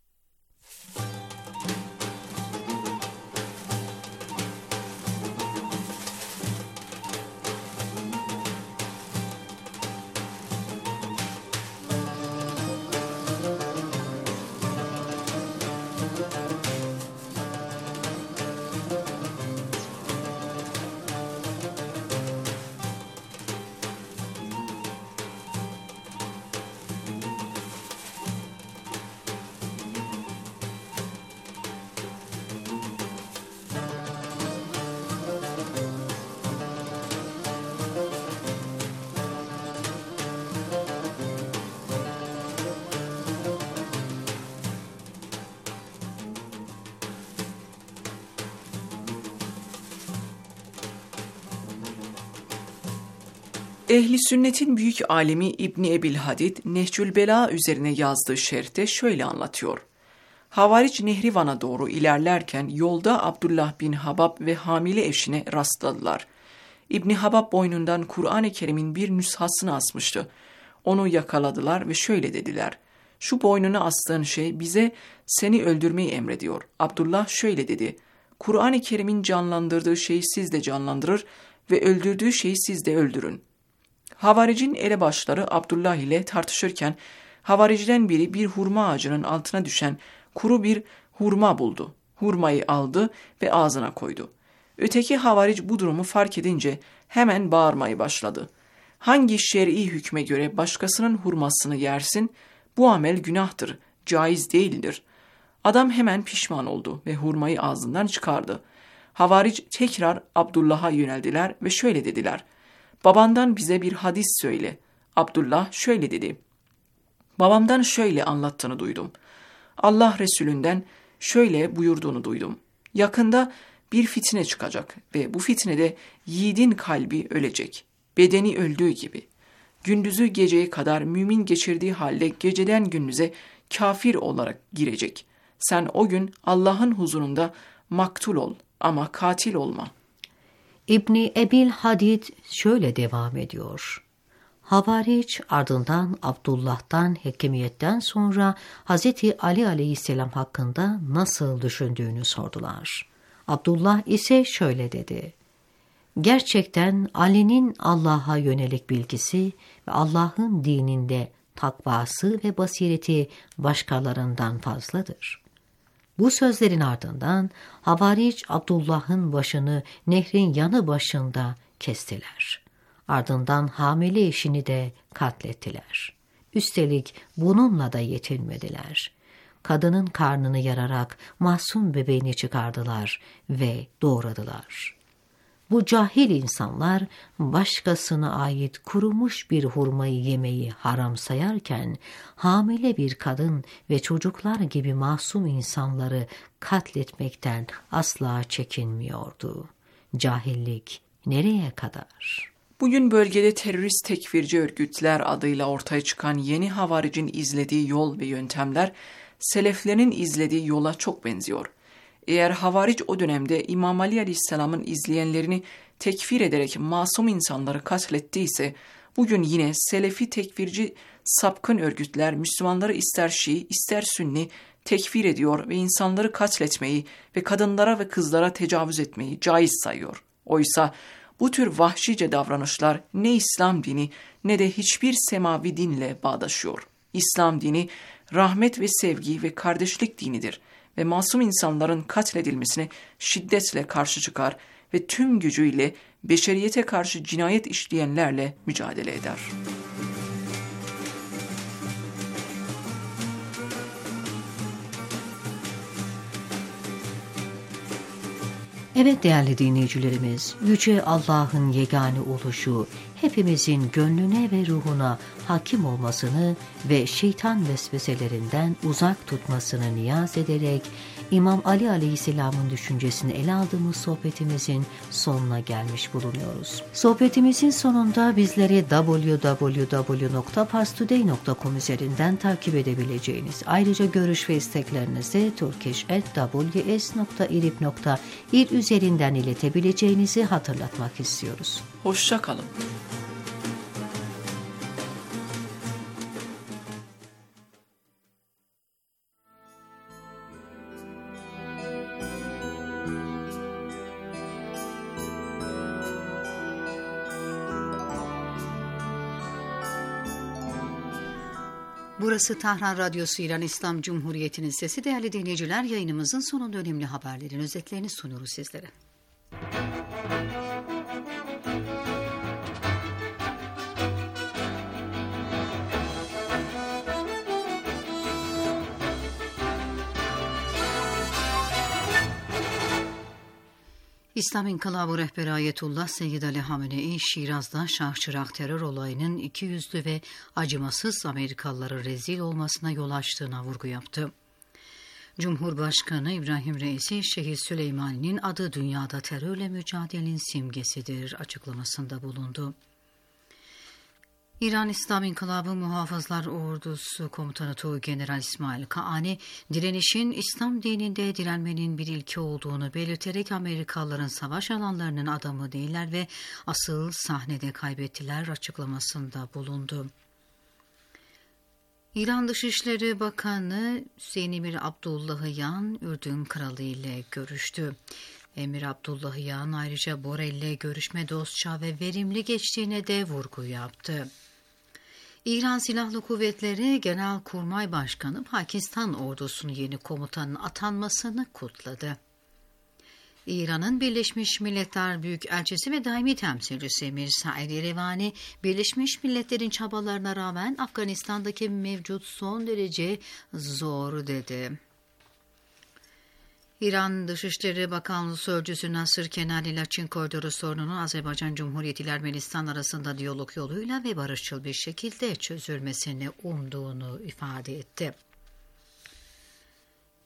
Ehli sünnetin büyük alimi İbni Ebil Hadid, Nehcül Bela üzerine yazdığı şerhte şöyle anlatıyor. Havaric Nehrivan'a doğru ilerlerken yolda Abdullah bin Habab ve hamile eşine rastladılar. İbni Habab boynundan Kur'an-ı Kerim'in bir nüshasını asmıştı. Onu yakaladılar ve şöyle dediler: Şu boynuna astığın şey bize seni öldürmeyi emrediyor. Abdullah şöyle dedi: Kur'an-ı Kerim'in canlandırdığı şeyi siz de canlandırır ve öldürdüğü şeyi siz de öldürün. Havaricin elebaşları Abdullah ile tartışırken havariciden biri bir hurma ağacının altına düşen kuru bir hurma buldu. Hurmayı aldı ve ağzına koydu. Öteki havaric bu durumu fark edince hemen bağırmaya başladı. Hangi şer'i hükme göre başkasının hurmasını yersin? Bu amel günahtır, caiz değildir. Adam hemen pişman oldu ve hurmayı ağzından çıkardı. Havaric tekrar Abdullah'a yöneldiler ve şöyle dediler: Babandan bize bir hadis söyle. Abdullah şöyle dedi: Babamdan şöyle anlattığını duydum. Allah Resulünden şöyle buyurduğunu duydum. Yakında bir fitne çıkacak ve bu fitnede yiğidin kalbi ölecek. Bedeni öldüğü gibi. Gündüzü geceye kadar mümin geçirdiği halde geceden gündüze kafir olarak girecek. Sen o gün Allah'ın huzurunda maktul ol ama katil olma. İbni Ebil Hadid şöyle devam ediyor. Havariç ardından Abdullah'tan hakimiyetten sonra Hz. Ali aleyhisselam hakkında nasıl düşündüğünü sordular. Abdullah ise şöyle dedi. Gerçekten Ali'nin Allah'a yönelik bilgisi ve Allah'ın dininde takvası ve basireti başkalarından fazladır. Bu sözlerin ardından Havariç Abdullah'ın başını nehrin yanı başında kestiler. Ardından hamile eşini de katlettiler. Üstelik bununla da yetinmediler. Kadının karnını yararak masum bebeğini çıkardılar ve doğradılar. Bu cahil insanlar başkasına ait kurumuş bir hurmayı yemeyi haram sayarken hamile bir kadın ve çocuklar gibi masum insanları katletmekten asla çekinmiyordu. Cahillik nereye kadar? Bugün bölgede terörist tekfirci örgütler adıyla ortaya çıkan yeni havaricin izlediği yol ve yöntemler seleflerin izlediği yola çok benziyor. Eğer havaric o dönemde İmam Ali Aleyhisselam'ın izleyenlerini tekfir ederek masum insanları katlettiyse, bugün yine selefi tekfirci sapkın örgütler Müslümanları ister Şii ister Sünni tekfir ediyor ve insanları katletmeyi ve kadınlara ve kızlara tecavüz etmeyi caiz sayıyor. Oysa bu tür vahşice davranışlar ne İslam dini ne de hiçbir semavi dinle bağdaşıyor. İslam dini rahmet ve sevgi ve kardeşlik dinidir ve masum insanların katledilmesine şiddetle karşı çıkar ve tüm gücüyle beşeriyete karşı cinayet işleyenlerle mücadele eder. Evet değerli dinleyicilerimiz, Yüce Allah'ın yegane oluşu, hepimizin gönlüne ve ruhuna hakim olmasını ve şeytan vesveselerinden uzak tutmasını niyaz ederek İmam Ali Aleyhisselam'ın düşüncesini ele aldığımız sohbetimizin sonuna gelmiş bulunuyoruz. Sohbetimizin sonunda bizleri www.parstoday.com üzerinden takip edebileceğiniz, ayrıca görüş ve isteklerinizi turkish@ws.irib.ir üzerinden iletebileceğinizi hatırlatmak istiyoruz. Hoşça kalın. Burası Tahran Radyosu İran İslam Cumhuriyeti'nin sesi. Değerli dinleyiciler, yayınımızın sonunda önemli haberlerin özetlerini sunuyoruz sizlere. İslam İnkılabı rehberi Ayetullah Seyyid Ali Hamenei, Şiraz'da Şah-Çırak terör olayının ikiyüzlü ve acımasız Amerikalılara rezil olmasına yol açtığına vurgu yaptı. Cumhurbaşkanı İbrahim Reisi, Şehit Süleymani'nin adı dünyada terörle mücadelenin simgesidir açıklamasında bulundu. İran İslam İnkılabı Muhafızlar Ordusu Komutanı Tuğgeneral İsmail Kaani, direnişin İslam dininde direnmenin bir ilke olduğunu belirterek Amerikalıların savaş alanlarının adamı değiller ve asıl sahnede kaybettiler açıklamasında bulundu. İran Dışişleri Bakanı Hüseyin Emir Abdullahian, Ürdün Kralı ile görüştü. Emir Abdullahian ayrıca Borel ile görüşme dostça ve verimli geçtiğine de vurgu yaptı. İran Silahlı Kuvvetleri Genelkurmay Başkanı Pakistan ordusunun yeni komutanın atanmasını kutladı. İran'ın Birleşmiş Milletler Büyükelçisi ve daimi temsilcisi Emir Said Erevani, Birleşmiş Milletler'in çabalarına rağmen Afganistan'daki mevcut son derece zor dedi. İran Dışişleri Bakanlığı Sözcüsü Nasır Kenani, Laçin Koridoru sorununu Azerbaycan Cumhuriyeti ile Ermenistan arasında diyalog yoluyla ve barışçıl bir şekilde çözülmesini umduğunu ifade etti.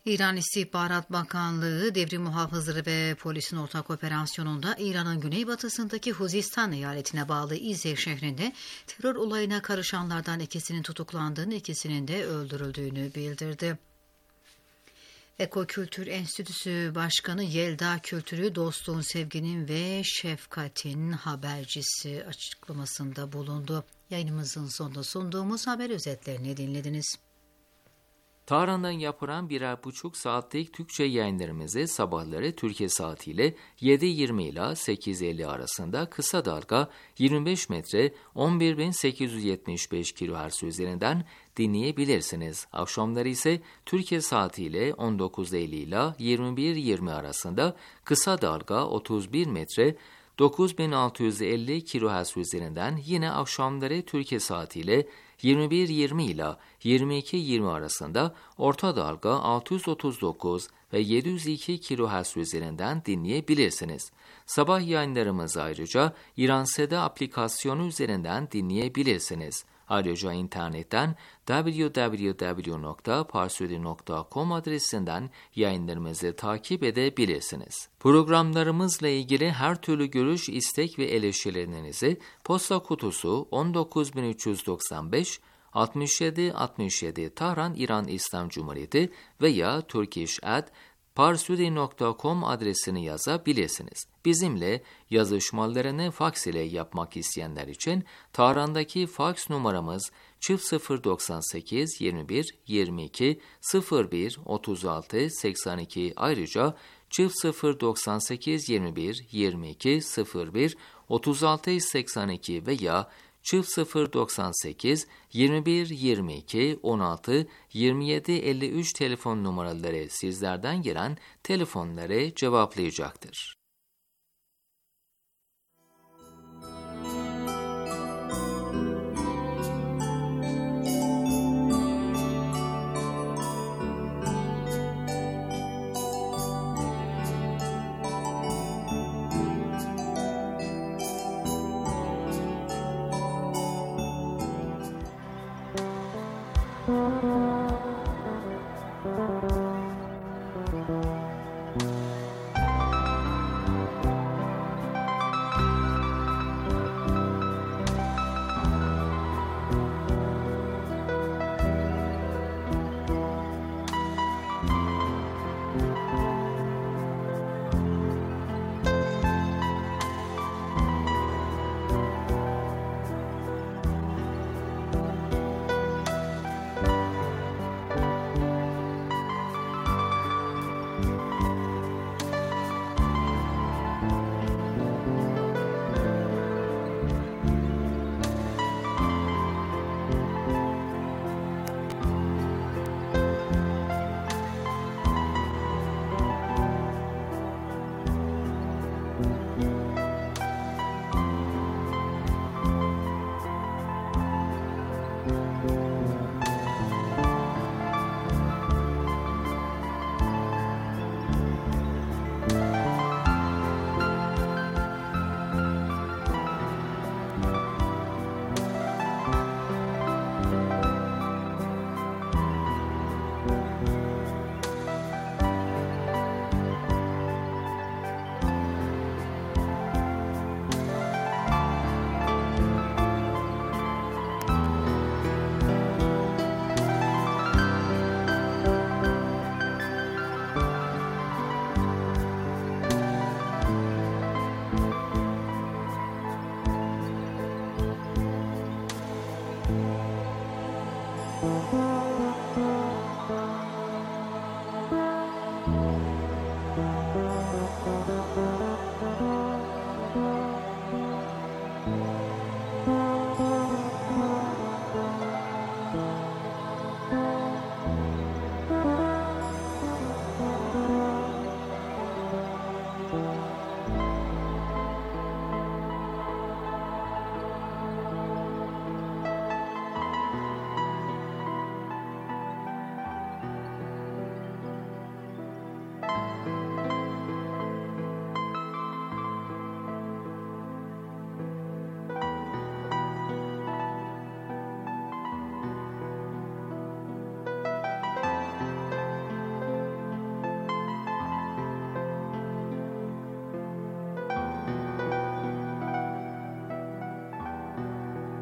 İran İstihbarat Bakanlığı devrim muhafızları ve polisin ortak operasyonunda İran'ın güneybatısındaki Huzistan eyaletine bağlı İzeh şehrinde terör olayına karışanlardan ikisinin tutuklandığını, ikisinin de öldürüldüğünü bildirdi. Ekokültür Enstitüsü Başkanı Yelda Kültür'ü dostluğun, sevginin ve şefkatin habercisi açıklamasında bulundu. Yayınımızın sonunda sunduğumuz haber özetlerini dinlediniz. Tahran'dan yapılan 1,5 saatlik Türkçe yayınlarımızı sabahları Türkiye saatiyle 7.20 ila 8.50 arasında kısa dalga 25 metre 11.875 kHz üzerinden dinleyebilirsiniz. Akşamları ise Türkiye saatiyle 19.50 ila 21.20 arasında kısa dalga 31 metre 9650 kHz üzerinden yine akşamları Türkiye saatiyle 21.20 ila 22.20 arasında orta dalga 639 ve 702 kHz üzerinden dinleyebilirsiniz. Sabah yayınlarımızı ayrıca İranse'de aplikasyonu üzerinden dinleyebilirsiniz. Ayrıca internetten www.parsudi.com adresinden yayınlarımızı takip edebilirsiniz. Programlarımızla ilgili her türlü görüş, istek ve eleştirilerinizi posta kutusu 19395 6767 Tahran İran İslam Cumhuriyeti veya turkish@parsudi.com adresini yazabilirsiniz. Bizimle yazışmalarını faks ile yapmak isteyenler için Tahran'daki faks numaramız 098 21 22 01 36 82 ayrıca 098 21 22 01 36 82 veya 098 21 22 16 27 53 telefon numaraları sizlerden gelen telefonları cevaplayacaktır. Müzik